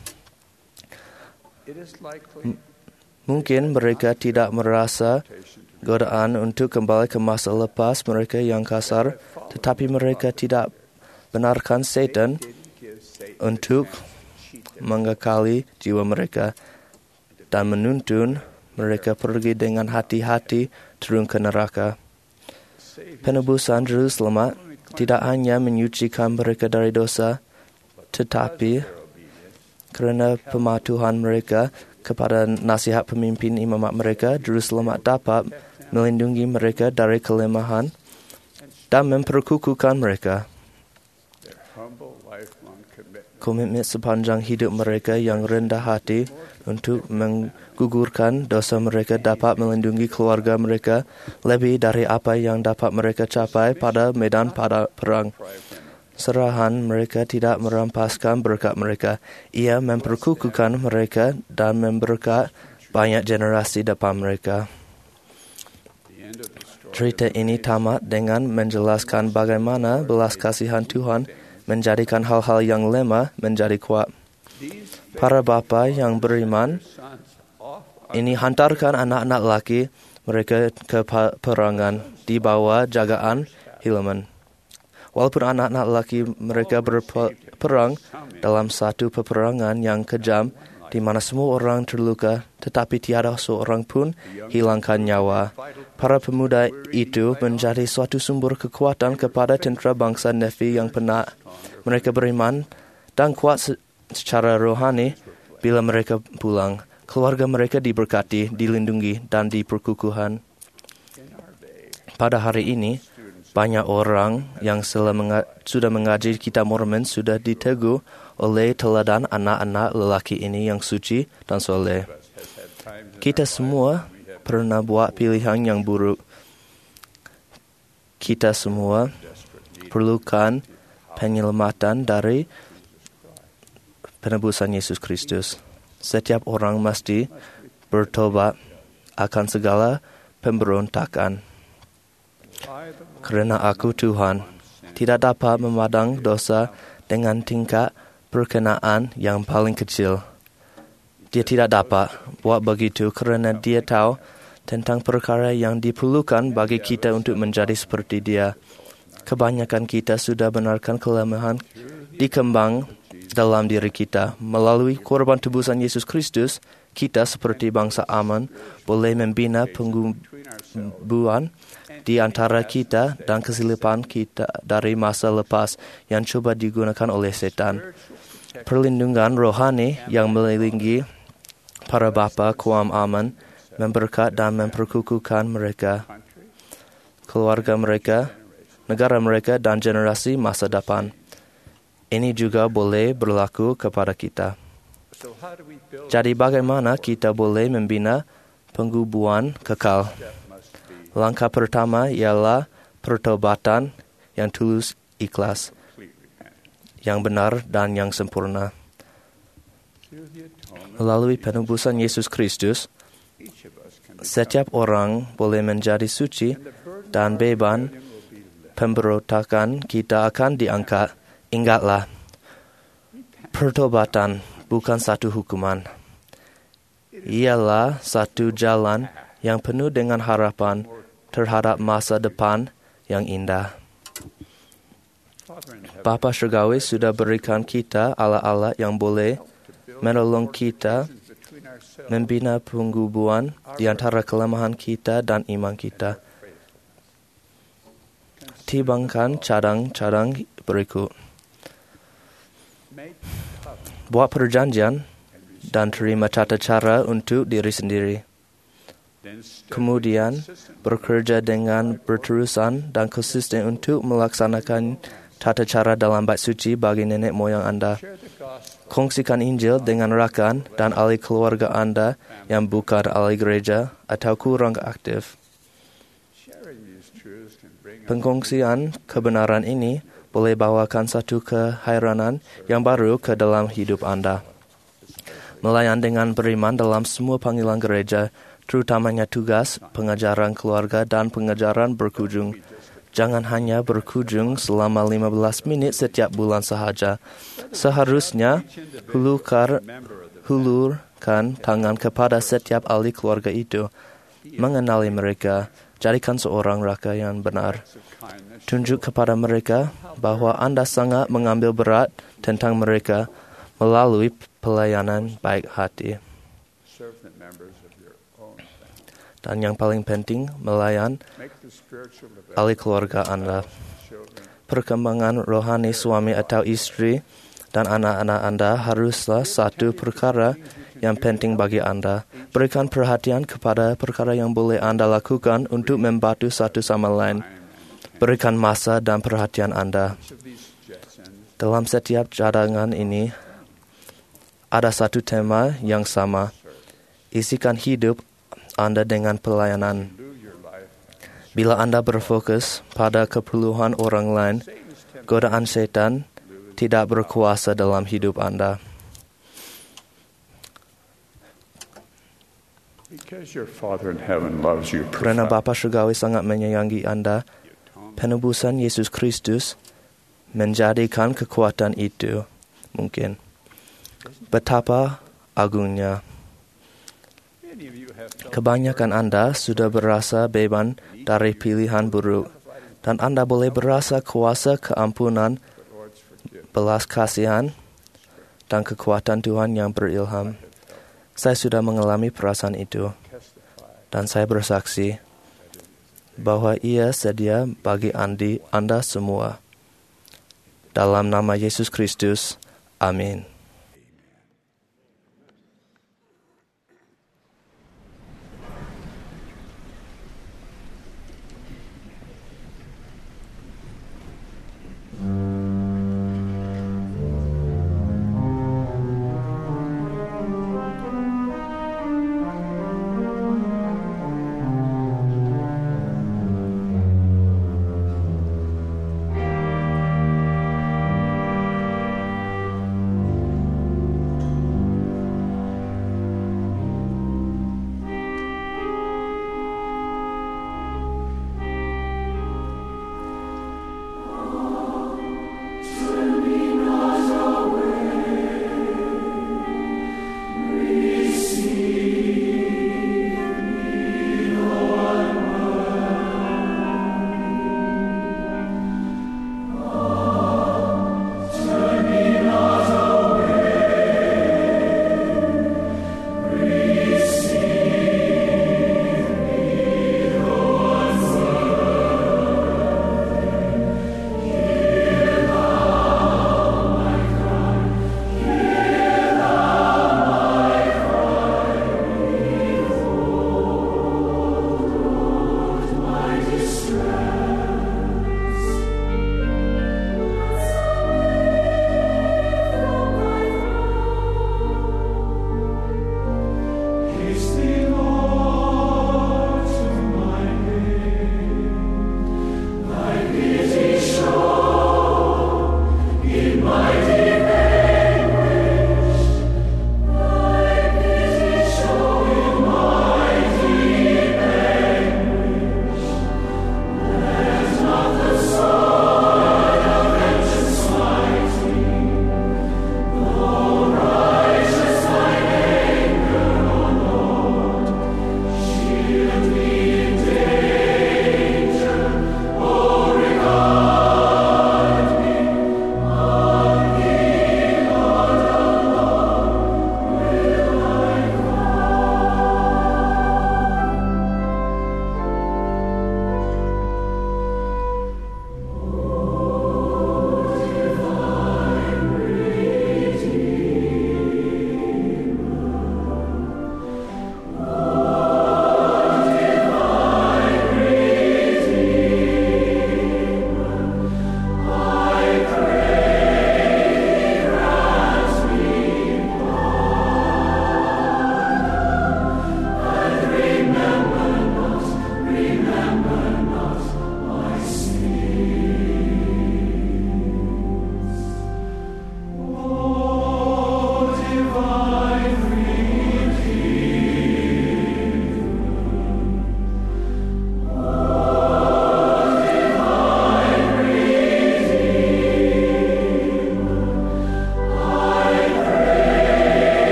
Mungkin mereka tidak merasa godaan untuk kembali ke masa lepas mereka yang kasar, tetapi mereka tidak benarkan setan untuk mengakali jiwa mereka dan menuntun mereka pergi dengan hati-hati turun ke neraka. Penebusan Juru Selamat tidak hanya menyucikan mereka dari dosa, tetapi kerana pematuhan mereka kepada nasihat pemimpin imamat mereka, Juru Selamat dapat melindungi mereka dari kelemahan dan memperkukuhkan mereka. Komitmen sepanjang hidup mereka yang rendah hati untuk menggugurkan dosa mereka dapat melindungi keluarga mereka lebih dari apa yang dapat mereka capai pada medan perang. Serahan mereka tidak merampaskan berkat mereka. Ia memperkukuhkan mereka dan memberkat banyak generasi depan mereka. Cerita ini tamat dengan menjelaskan bagaimana belas kasihan Tuhan menjadikan hal-hal yang lemah menjadi kuat. Para bapa yang beriman ini hantarkan anak-anak laki mereka ke perangan di bawah jagaan Helaman. Walaupun anak-anak laki mereka berperang dalam satu peperangan yang kejam di mana semua orang terluka, tetapi tiada seorang pun hilangkan nyawa. Para pemuda itu menjadi suatu sumber kekuatan kepada tentera bangsa Nefi yang penat. Mereka beriman dan kuat secara rohani bila mereka pulang. Keluarga mereka diberkati, dilindungi dan diperkukuhan. Pada hari ini, banyak orang yang sudah mengaji kitab Mormon sudah diteguh oleh teladan anak-anak lelaki ini yang suci dan soleh. Kita semua pernah buat pilihan yang buruk. Kita semua perlukan penyelamatan dari penebusan Yesus Kristus. Setiap orang mesti bertobat akan segala pemberontakan. Kerana aku Tuhan tidak dapat memandang dosa dengan tingkat perkenaan yang paling kecil. Dia tidak dapat buat begitu kerana dia tahu tentang perkara yang diperlukan bagi kita untuk menjadi seperti dia. Kebanyakan kita sudah benarkan kelemahan dikembang dalam diri kita. Melalui korban tebusan Yesus Kristus, kita seperti bangsa aman boleh membina penggumbuan di antara kita dan kesilapan kita dari masa lepas yang coba digunakan oleh setan. Perlindungan rohani yang melingkupi para bapa kaum aman memberkat dan memperkukuhkan mereka, keluarga mereka, negara mereka dan generasi masa depan. Ini juga boleh berlaku kepada kita. Jadi bagaimana kita boleh membina penggumbuan kekal? Langkah pertama ialah pertobatan yang tulus, ikhlas, yang benar dan yang sempurna. Melalui penebusan Yesus Kristus, setiap orang boleh menjadi suci dan beban pemberontakan kita akan diangkat. Ingatlah, pertobatan bukan satu hukuman. Ialah satu jalan yang penuh dengan harapan terhadap masa depan yang indah. Bapa Surgawi sudah berikan kita ala-ala yang boleh menolong kita membina penghubungan di antara kelemahan kita dan iman kita. Timbangkan cadang-cadang berikut. Buat perjanjian dan terima tata cara untuk diri sendiri. Kemudian, bekerja dengan berterusan dan konsisten untuk melaksanakan tata cara dalam bait suci bagi nenek moyang Anda. Kongsikan Injil dengan rakan dan ahli keluarga Anda yang bukan ahli gereja atau kurang aktif. Pengkongsian kebenaran ini boleh bawakan satu keheranan yang baru ke dalam hidup Anda. Melayan dengan beriman dalam semua panggilan gereja, terutamanya tugas, pengajaran keluarga dan pengajaran berkunjung. Jangan hanya berkunjung selama 15 minit setiap bulan sahaja. Seharusnya hulurkan tangan kepada setiap ahli keluarga itu. Mengenali mereka, jadikan seorang rakan yang benar. Tunjuk kepada mereka bahwa Anda sangat mengambil berat tentang mereka melalui pelayanan baik hati. Dan yang paling penting, melayan ahli keluarga Anda. Perkembangan rohani suami atau istri dan anak-anak Anda haruslah satu perkara yang penting bagi Anda. Berikan perhatian kepada perkara yang boleh Anda lakukan untuk membantu satu sama lain. Berikan masa dan perhatian Anda. Dalam setiap cadangan ini, ada satu tema yang sama. Isikan hidup Anda dengan pelayanan. Bila Anda berfokus pada keperluan orang lain, godaan setan tidak berkuasa dalam hidup Anda. Kerana Bapa Surgawi sangat menyayangi Anda, penebusan Yesus Kristus menjadikan kekuatan itu mungkin. Betapa agungnya. Kebanyakan Anda sudah berasa beban dari pilihan buruk, dan Anda boleh berasa kuasa keampunan, belas kasihan, dan kekuatan Tuhan yang berilham. Saya sudah mengalami perasaan itu, dan saya bersaksi bahwa Ia sedia bagi Anda semua. Dalam nama Yesus Kristus, amin.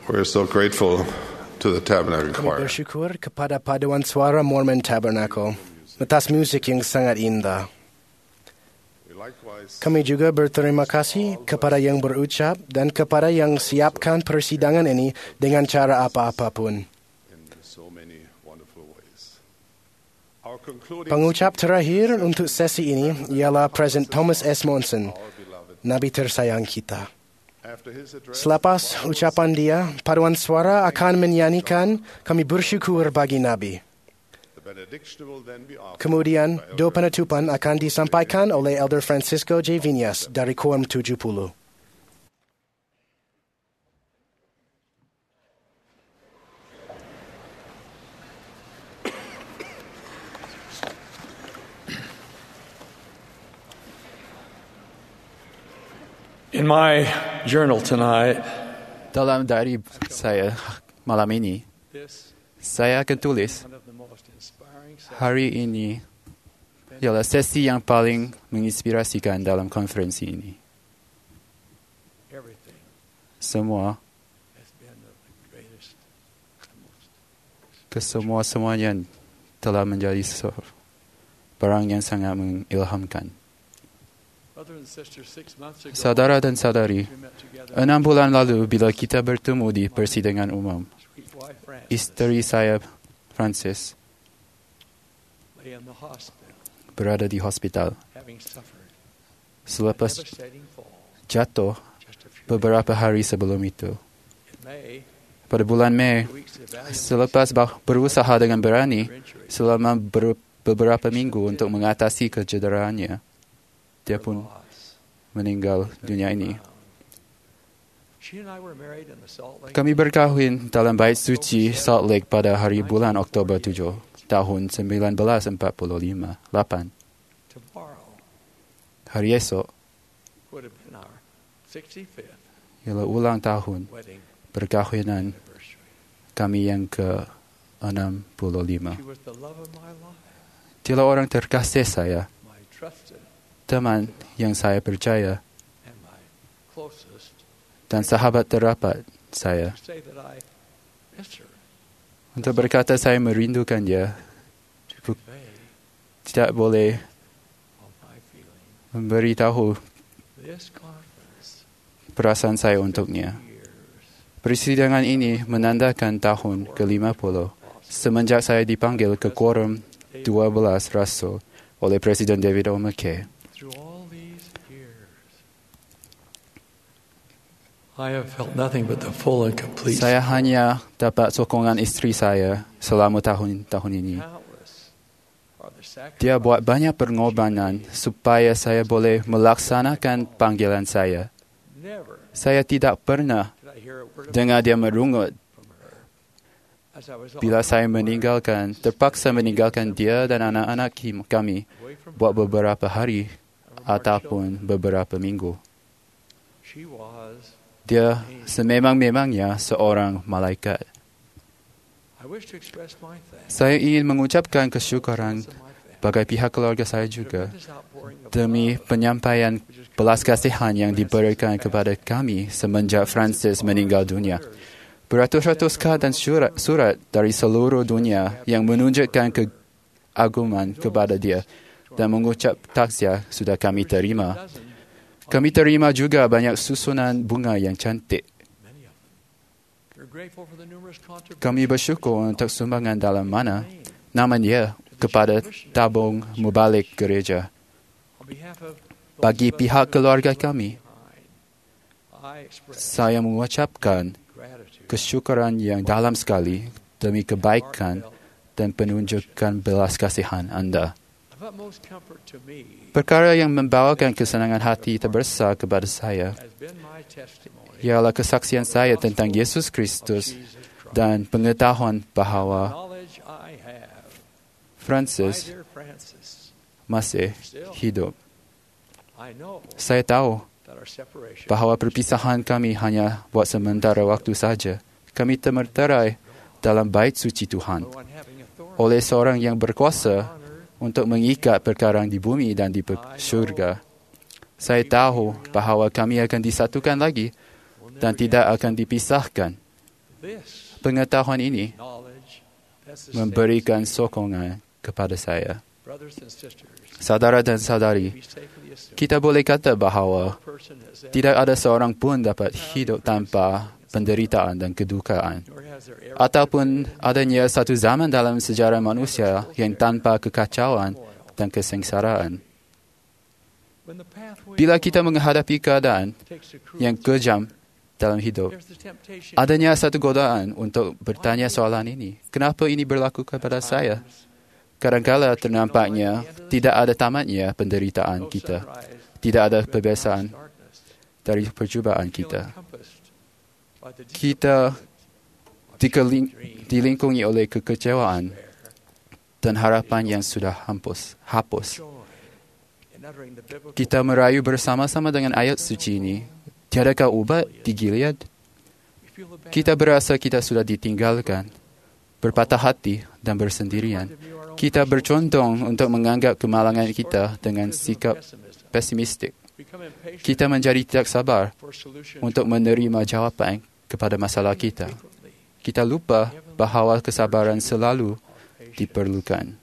We're so grateful to the Tabernacle Kami Choir. bersyukur kepada paduan suara Mormon Tabernacle atas musik yang sangat indah. We likewise Kami juga berterima kasih kepada yang berucap dan kepada yang siapkan persidangan ini dengan cara apa-apapun. in so many wonderful ways. Our concluding Pengucap terakhir untuk sesi ini ialah Presiden Thomas S. Monson, Nabi tersayang kita. after his address, Selepas ucapan dia, paduan suara akan menyanyikan Kami Bersyukur Bagi Nabi. the benediction will then be offered. Kemudian, doa penutupan akan disampaikan oleh Elder Francisco J. Vinyas dari Quorum 70. In my journal tonight, Dalam diary saya malam ini, this saya akan tulis one of the most inspiring hari ini ialah sesi yang paling menginspirasikan dalam konferensi ini. everything Semua, has been of the greatest and most. kesemua-semuanya telah menjadi barang yang sangat mengilhamkan. Brother and sister, 6 months ago, Saudara dan saudari, we met together. 6 bulan lalu bila kita bertemu di persidangan umum, Sweet wife Frances isteri saya, Frances, lay in the hospital, berada di hospital having suffered selepas devastating fall jatuh just a few beberapa hari sebelum itu. in May. Pada bulan Mei, Weeks of valiant selepas berusaha dengan berani injury, selama beberapa minggu untuk mengatasi kecederaannya, dia pun loss. meninggal dunia ini. She and I were married in the Salt Lake. Kami berkahwin dalam bait suci Salt Lake pada hari bulan Oktober 7 tahun 1945. Tomorrow Hari esok would have been our 65th ialah ulang tahun wedding perkahwinan anniversary. kami yang ke-65. She was the love of my life, Dialah orang terkasih saya, my trusted teman yang saya percaya and my closest. dan sahabat terapat saya. To say that I miss her, Untuk berkata saya merindukan dia, to convey tidak boleh all my feeling. memberitahu This conference, perasaan saya untuknya. years, Persidangan ini menandakan tahun ke-50 semenjak saya dipanggil ke Quorum 12 Rasul oleh Presiden David O. McKay. through all these years, I have felt nothing but the full and complete Saya hanya dapat sokongan isteri saya selama tahun-tahun ini. countless are the sacrifices. Dia buat banyak pengorbanan supaya saya boleh melaksanakan panggilan saya. Never Saya tidak pernah did I hear a word of dengar dia merungut from her. As I was bila on saya my way terpaksa meninggalkan dia dan anak-anak kami away from buat her beberapa hari and from our children, ataupun beberapa minggu. she was. Dia sememang-memangnya seorang malaikat. I wish to express my thanks Saya ingin mengucapkan kesyukuran to my family bagi pihak keluarga saya for the juga tremendous outpouring of demi love penyampaian which has come belas kasihan yang diberikan kepada kami semenjak Francis meninggal dunia. Beratus-ratus kad dan surat dari seluruh dunia yang menunjukkan keaguman kepada dia dan mengucap taksiah sudah kami terima. dozen, Kami terima juga banyak susunan bunga yang cantik. many of them. We're grateful for the numerous contributions Kami bersyukur untuk sumbangan dalam mana nama dia kepada tabung mubalik gereja. on behalf of those Bagi of us pihak who keluarga are kami, behind. I express saya mengucapkan gratitude kesyukuran yang dalam sekali demi kebaikan dan penunjukan belas kasihan anda. of utmost comfort to me Perkara yang membawakan kesenangan hati terbesar kepada saya has been my testimony ialah kesaksian saya tentang Yesus of Kristus Jesus Christ. dan pengetahuan bahawa Knowledge I have, my Francis dear Francis, masih hidup. I know Saya tahu that our separation bahawa perpisahan kami hanya buat sementara waktu saja. Kami termeterai dalam bait suci Tuhan no one having authority oleh seorang yang berkuasa on earth untuk mengikat perkara di bumi dan di syurga. Saya tahu bahawa kami akan disatukan lagi dan tidak akan dipisahkan Pengetahuan ini memberikan sokongan kepada saya. Saudara dan saudari, kita boleh kata bahawa tidak ada seorang pun dapat hidup tanpa penderitaan dan kedukaan, ataupun adanya satu zaman dalam sejarah manusia yang tanpa kekacauan dan kesengsaraan. Bila kita menghadapi keadaan yang kejam dalam hidup, adanya satu godaan untuk bertanya soalan ini. Kenapa ini berlaku kepada saya? Kadang-kala ternampaknya tidak ada tamatnya penderitaan kita. Tidak ada pembebasan dari percubaan kita. Kita dilingkungi oleh kekecewaan dan harapan yang sudah hapus. Kita merayu bersama-sama dengan ayat suci ini. Tiadakah ubat di Gilead? Kita berasa kita sudah ditinggalkan, berpatah hati dan bersendirian. Kita bercondong untuk menganggap kemalangan kita dengan sikap pesimistik. Kita menjadi tidak sabar untuk menerima jawapan kepada masalah kita. Kita lupa bahawa kesabaran selalu diperlukan.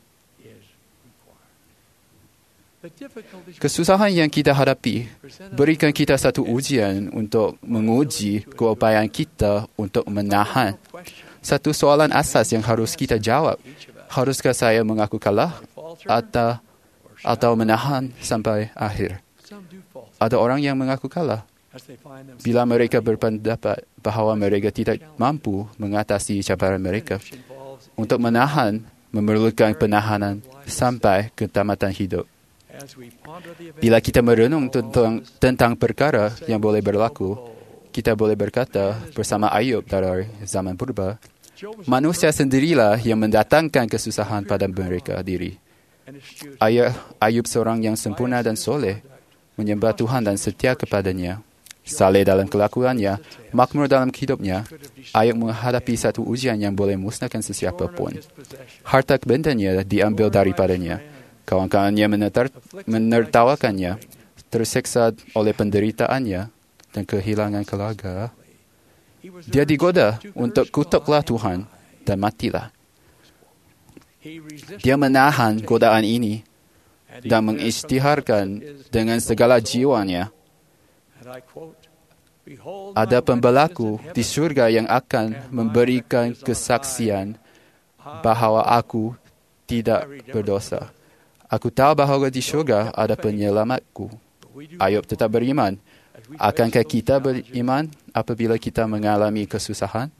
Kesusahan yang kita hadapi berikan kita satu ujian untuk menguji keupayaan kita untuk menahan. Satu soalan asas yang harus kita jawab. Haruskah saya mengaku kalah atau menahan sampai akhir? Ada orang yang mengaku kalah bila mereka berpendapat bahawa mereka tidak mampu mengatasi cabaran mereka. Untuk menahan memerlukan penahanan sampai ketamatan hidup. Bila kita merenung tentang perkara yang boleh berlaku, kita boleh berkata bersama Ayub dari zaman purba, manusia sendirilah yang mendatangkan kesusahan pada mereka diri. Ayub seorang yang sempurna dan soleh, menyembah Tuhan dan setia kepadanya. Saleh dalam kelakuannya, makmur dalam hidupnya, Ayub menghadapi satu ujian yang boleh musnahkan sesiapa pun. Harta bendanya diambil daripadanya. Kawan-kawannya menertawakannya, terseksa oleh penderitaannya dan kehilangan keluarga. Dia digoda untuk kutuklah Tuhan dan matilah. Dia menahan godaan ini dan mengisytiharkan dengan segala jiwanya. Ada pembelaku di syurga yang akan memberikan kesaksian bahawa aku tidak berdosa. Aku tahu bahawa di syurga ada penyelamatku. Ayub tetap beriman. Akankah kita beriman apabila kita mengalami kesusahan?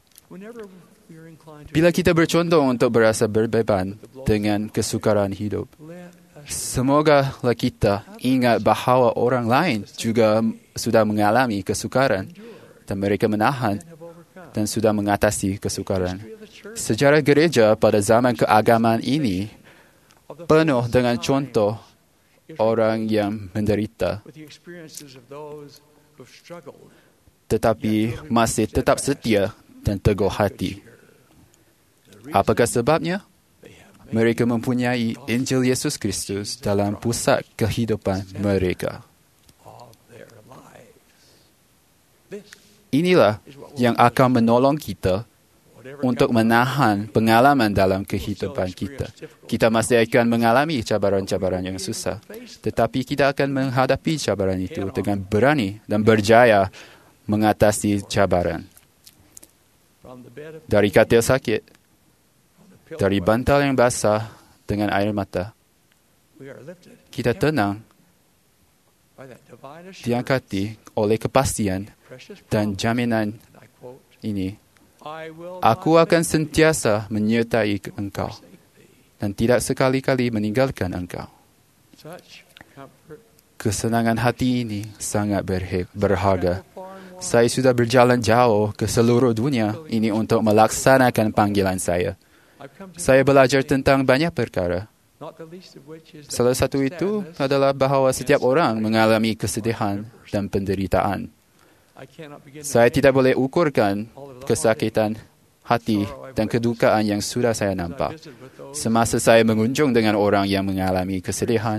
Bila kita bercondong untuk berasa berbeban dengan kesukaran hidup, semogalah kita ingat bahawa orang lain juga sudah mengalami kesukaran dan mereka menahan dan sudah mengatasi kesukaran. Sejarah gereja pada zaman keagamaan ini penuh dengan contoh orang yang menderita tetapi masih tetap setia dan teguh hati. Apakah sebabnya? Mereka mempunyai Injil Yesus Kristus dalam pusat kehidupan mereka. Inilah yang akan menolong kita untuk menahan pengalaman dalam kehidupan kita. Kita masih akan mengalami cabaran-cabaran yang susah, tetapi kita akan menghadapi cabaran itu dengan berani dan berjaya mengatasi cabaran. Dari katil sakit, dari bantal yang basah dengan air mata, kita tenang, diangkati oleh kepastian dan jaminan ini. Aku akan sentiasa menyertai engkau dan tidak sekali-kali meninggalkan engkau. Kesenangan hati ini sangat berharga. Saya sudah berjalan jauh ke seluruh dunia ini untuk melaksanakan panggilan saya. Saya belajar tentang banyak perkara. Salah satu itu adalah bahawa setiap orang mengalami kesedihan dan penderitaan. Saya tidak boleh ukurkan kesakitan hati dan kedukaan yang sudah saya nampak. Semasa saya mengunjung dengan orang yang mengalami kesedihan,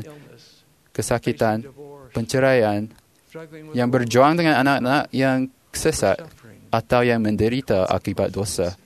kesakitan, penceraian, yang berjuang dengan anak-anak yang sesat, atau yang menderita akibat dosa.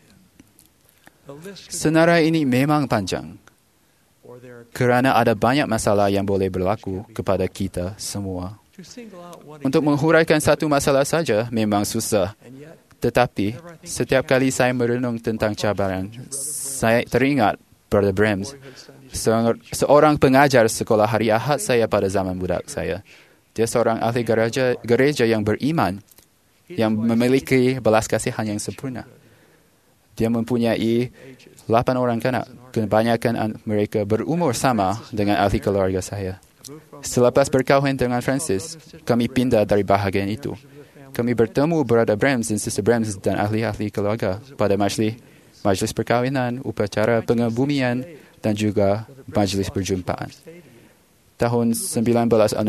Senarai ini memang panjang kerana ada banyak masalah yang boleh berlaku kepada kita semua. Untuk menghuraikan satu masalah saja memang susah. Tetapi, setiap kali saya merenung tentang cabaran, saya teringat Brother Brahms, seorang pengajar sekolah hari Ahad saya pada zaman budak saya. Dia seorang ahli gereja yang beriman, yang memiliki belas kasihan yang sempurna. Dia mempunyai 8 orang kanak. Kebanyakan mereka berumur sama dengan ahli keluarga saya. Selepas berkahwin dengan Francis, kami pindah dari bahagian itu. Kami bertemu Brother Brahms dan Sister Brahms dan ahli-ahli keluarga pada majlis perkahwinan, upacara pengebumian dan juga majlis perjumpaan. Tahun 1968,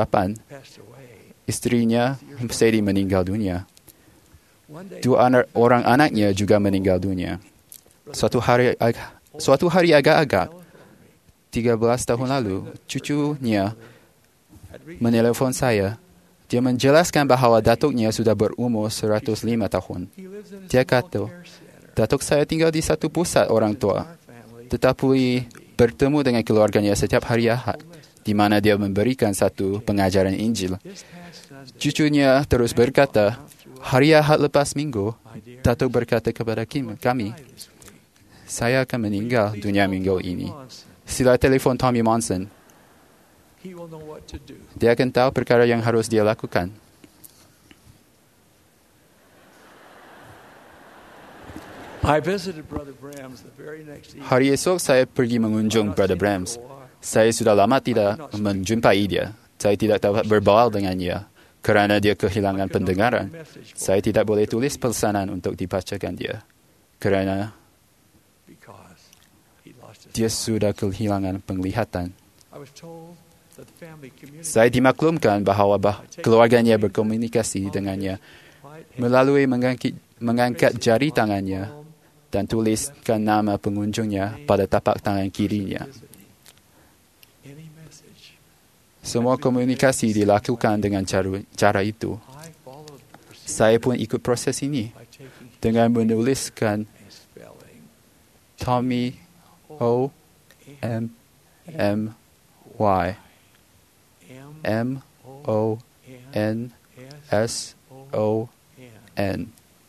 istrinya Sadie meninggal dunia. 2 orang anaknya juga meninggal dunia. Suatu hari agak-agak, 13 tahun lalu, cucunya menelpon saya. Dia menjelaskan bahawa datuknya sudah berumur 105 tahun. Dia kata, datuk saya tinggal di satu pusat orang tua, tetapi bertemu dengan keluarganya setiap hari Ahad, di mana dia memberikan satu pengajaran Injil. Cucunya terus berkata, hari Ahad lepas minggu, datuk berkata kepada kami, saya akan meninggal dunia minggu ini. Sila telefon Tommy Monson. Dia akan tahu perkara yang harus dia lakukan. Hari esok saya pergi mengunjung Brother Brahms. Saya sudah lama tidak menjumpai dia. Saya tidak dapat berbaul dengan dia kerana dia kehilangan pendengaran. Saya tidak boleh tulis pesanan untuk dibacakan dia kerana dia sudah kehilangan penglihatan. Saya dimaklumkan bahawa keluarganya berkomunikasi dengannya melalui mengangkat jari tangannya dan tuliskan nama pengunjungnya pada tapak tangan kirinya. Semua komunikasi dilakukan dengan cara itu. Saya pun ikut proses ini dengan menuliskan Tommy O-M-M-Y M-O-N-S-O-N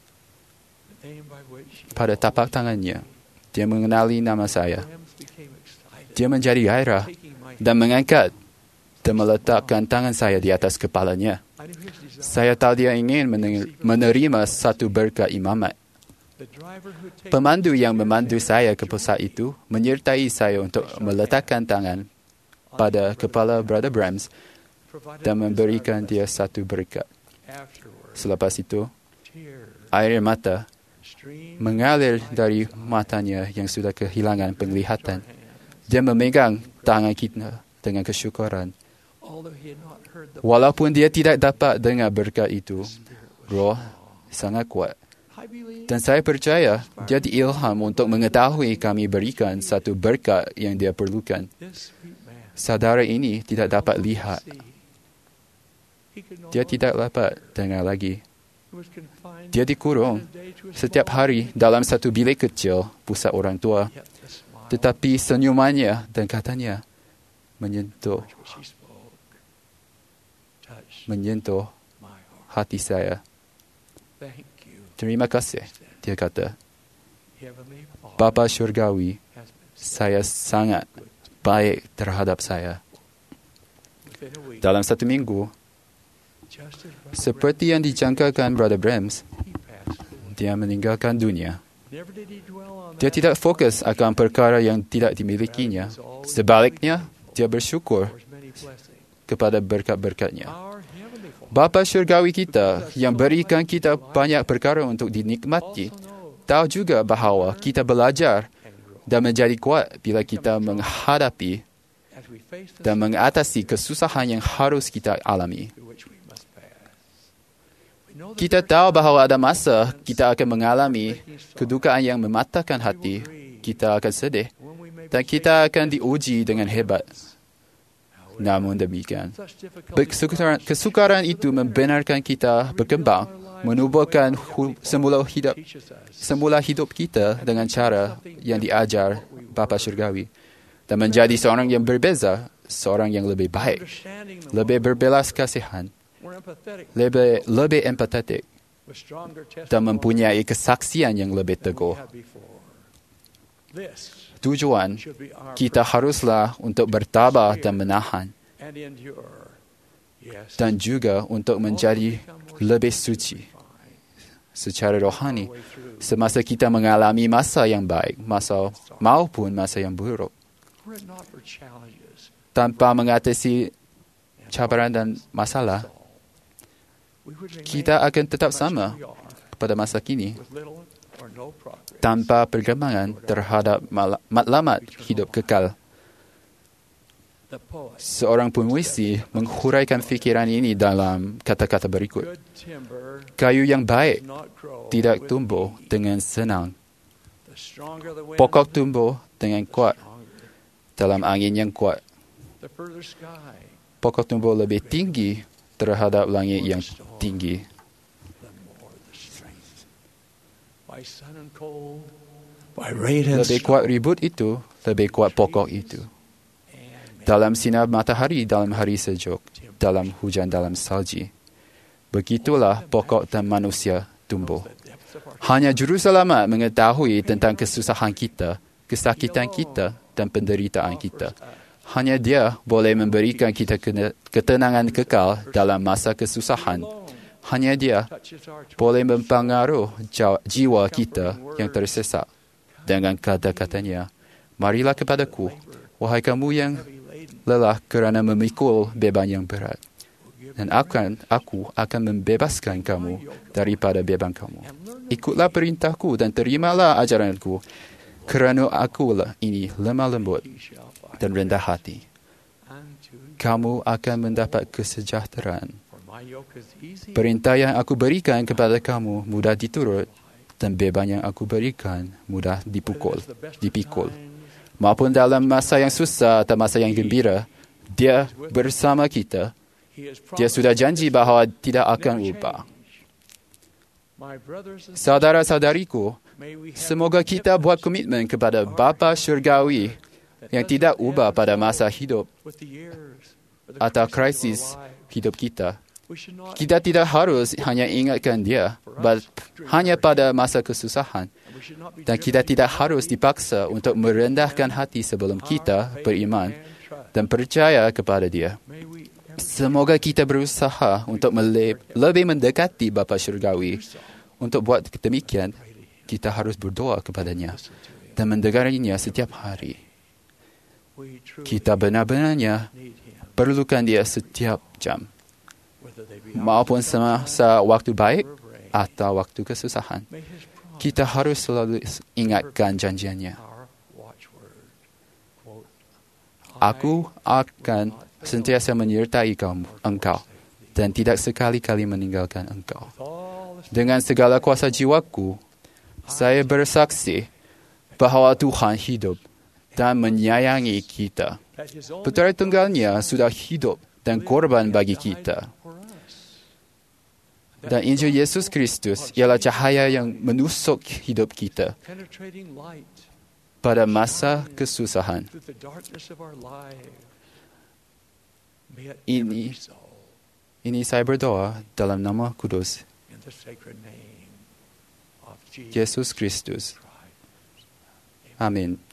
pada tapak tangannya. Dia mengenali nama saya. Dia menjadi gairah dan mengangkat dan meletakkan tangan saya di atas kepalanya. Saya tahu dia ingin menerima satu berkat imamat. Pemandu yang memandu saya ke pusat itu menyertai saya untuk meletakkan tangan pada kepala Brother Brahms dan memberikan dia satu berkat. Selepas itu, air mata mengalir dari matanya yang sudah kehilangan penglihatan. Dia memegang tangan kita dengan kesyukuran. Walaupun dia tidak dapat dengar berkat itu, roh sangat kuat. Dan saya percaya dia diilham untuk mengetahui kami berikan satu berkat yang dia perlukan. Saudara ini tidak dapat lihat. Dia tidak dapat dengar lagi. Dia dikurung setiap hari dalam satu bilik kecil pusat orang tua. Tetapi senyumannya dan katanya menyentuh hati saya. Terima kasih, dia kata. Bapa Syurgawi, saya sangat baik terhadap saya. Dalam 1 minggu, seperti yang dijangkakan Brother Brahms, dia meninggalkan dunia. Dia tidak fokus akan perkara yang tidak dimilikinya. Sebaliknya, dia bersyukur kepada berkat-berkatnya. Bapa Syurgawi kita yang berikan kita banyak perkara untuk dinikmati, tahu juga bahawa kita belajar dan menjadi kuat bila kita menghadapi dan mengatasi kesusahan yang harus kita alami. Kita tahu bahawa ada masa kita akan mengalami kedukaan yang mematahkan hati, kita akan sedih dan kita akan diuji dengan hebat. Namun demikian, kesukaran itu membenarkan kita berkembang menubuhkan semula hidup kita dengan cara yang diajar Bapa Syurgawi dan menjadi seorang yang berbeza, seorang yang lebih baik, lebih berbelas kasihan, lebih empatetik dan mempunyai kesaksian yang lebih teguh. Tujuan kita haruslah untuk bertabah dan menahan dan juga untuk menjadi lebih suci secara rohani semasa kita mengalami masa yang baik maupun masa yang buruk. Tanpa mengatasi cabaran dan masalah, kita akan tetap sama pada masa kini tanpa perkembangan terhadap matlamat hidup kekal. Seorang penuisi menghuraikan fikiran ini dalam kata-kata berikut. Kayu yang baik tidak tumbuh dengan senang. Pokok tumbuh dengan kuat dalam angin yang kuat. Pokok tumbuh lebih tinggi terhadap langit yang tinggi. Lebih kuat ribut itu, lebih kuat pokok itu. Dalam sinar matahari, dalam hari sejuk, dalam hujan, dalam salji. Begitulah pokok dan manusia tumbuh. Hanya Juru Selamat mengetahui tentang kesusahan kita, kesakitan kita dan penderitaan kita. Hanya Dia boleh memberikan kita ketenangan kekal dalam masa kesusahan. Hanya Dia boleh mempengaruhi jiwa kita yang tersesat dengan kata-katanya, "Marilah kepadaku, wahai kamu yang lelah kerana memikul beban yang berat, dan aku akan membebaskan kamu daripada beban kamu. Ikutlah perintahku dan terimalah ajaranku, kerana akulah ini lemah lembut dan rendah hati. Kamu akan mendapat kesejahteraan. Perintah yang aku berikan kepada kamu mudah diturut, dan beban yang aku berikan mudah dipikul. Maupun dalam masa yang susah atau masa yang gembira, Dia bersama kita. Dia sudah janji bahawa tidak akan ubah." Saudara-saudariku, semoga kita buat komitmen kepada Bapa Syurgawi yang tidak ubah pada masa hidup atau krisis hidup kita. Kita tidak harus hanya ingatkan Dia hanya pada masa kesusahan, dan kita tidak harus dipaksa untuk merendahkan hati sebelum kita beriman dan percaya kepada Dia. Semoga kita berusaha untuk lebih mendekati Bapa Syurgawi. Untuk buat demikian, kita harus berdoa kepadanya dan mendengarnya setiap hari. Kita benar-benarnya perlukan Dia setiap jam, maupun semasa waktu baik atau waktu kesusahan. Kita harus selalu ingatkan janjiannya. "Aku akan sentiasa menyertai engkau dan tidak sekali-kali meninggalkan engkau. Dengan segala kuasa jiwaku, saya bersaksi bahawa Tuhan hidup dan menyayangi kita. Putera Tunggalnya sudah hidup dan korban bagi kita. Dan Injil Yesus Kristus ialah cahaya yang menusuk hidup kita pada masa kesusahan. Ini saya berdoa dalam nama kudus Yesus Kristus. Amin.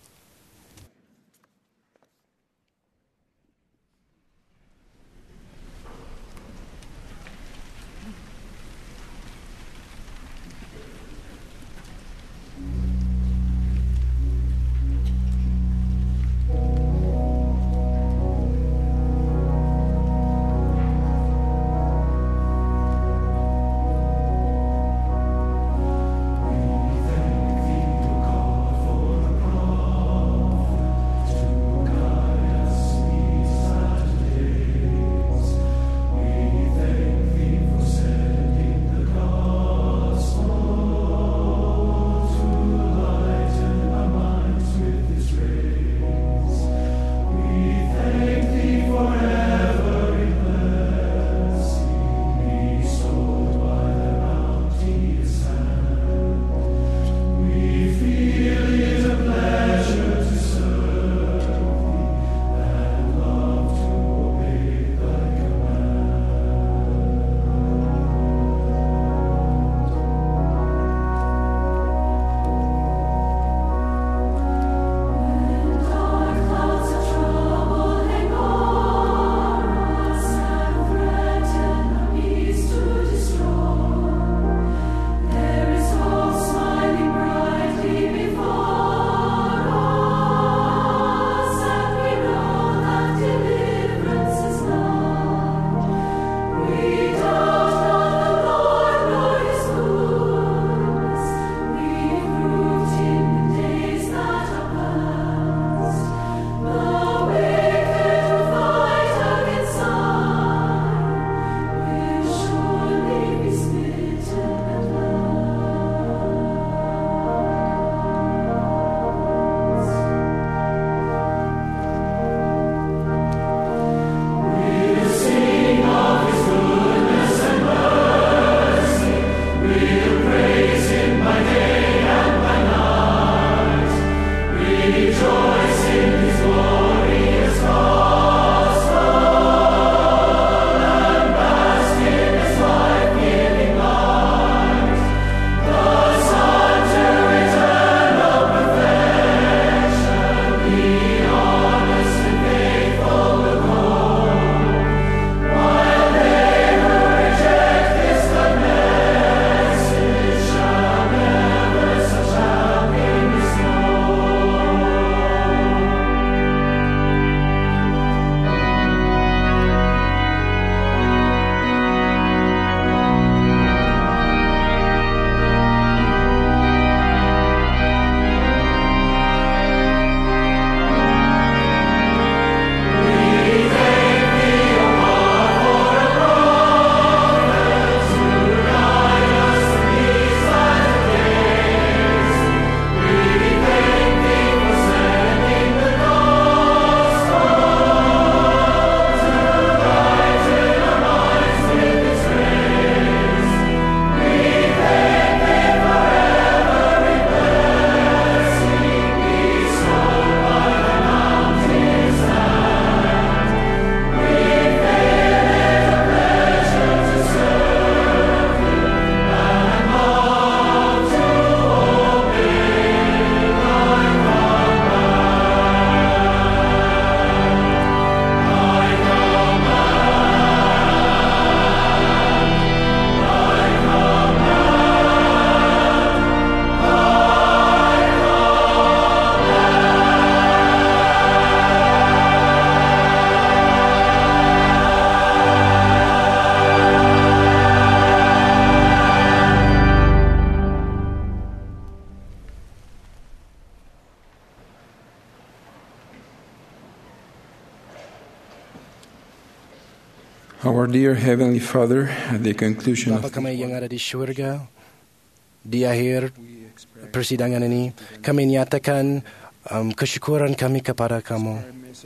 Our dear Heavenly Father, at the conclusion Bapa kami yang ada di syurga, di akhir persidangan ini, kami nyatakan kesyukuran kami kepada kamu.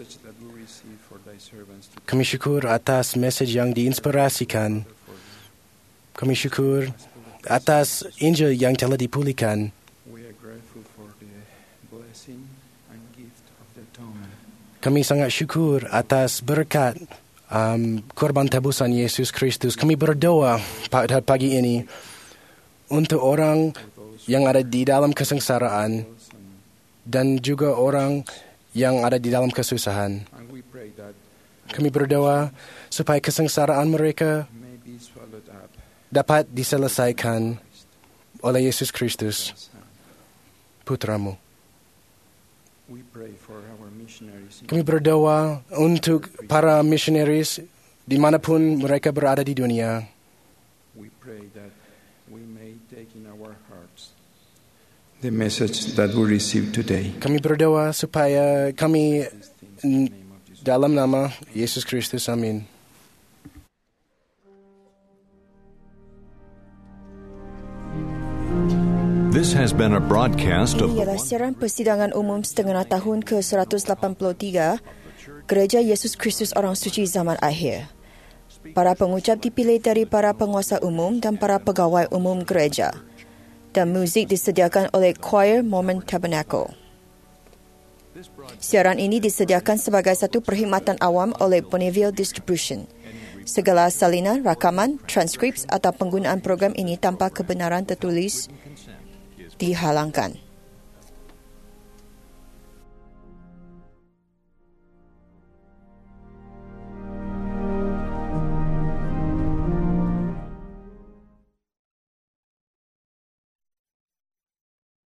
Kami syukur atas mesej yang diinspirasikan. Kami syukur atas Injil yang telah dipulihkan. Kami sangat syukur atas berkat korban tebusan Yesus Kristus. Kami berdoa pada pagi ini untuk orang yang ada di dalam kesengsaraan dan juga orang yang ada di dalam kesusahan. Kami berdoa supaya kesengsaraan mereka dapat diselesaikan oleh Yesus Kristus, Putramu. Kami berdoa untuk para missionaries dimanapun mereka berada di dunia. the message that we received today. Kami berdoa supaya kami dalam nama Yesus Kristus, amin. This has been a broadcast of Ini ialah siaran persidangan umum setengah tahun ke-183 Gereja Yesus Kristus Orang Suci Zaman Akhir. Para pengucap dipilih dari para penguasa umum dan para pegawai umum gereja. Dan muzik disediakan oleh Choir Mormon Tabernacle. Siaran ini disediakan sebagai satu perkhidmatan awam oleh Bonneville Distribution. Segala salinan, rakaman, transkrip atau penggunaan program ini tanpa kebenaran tertulis dihalangkan.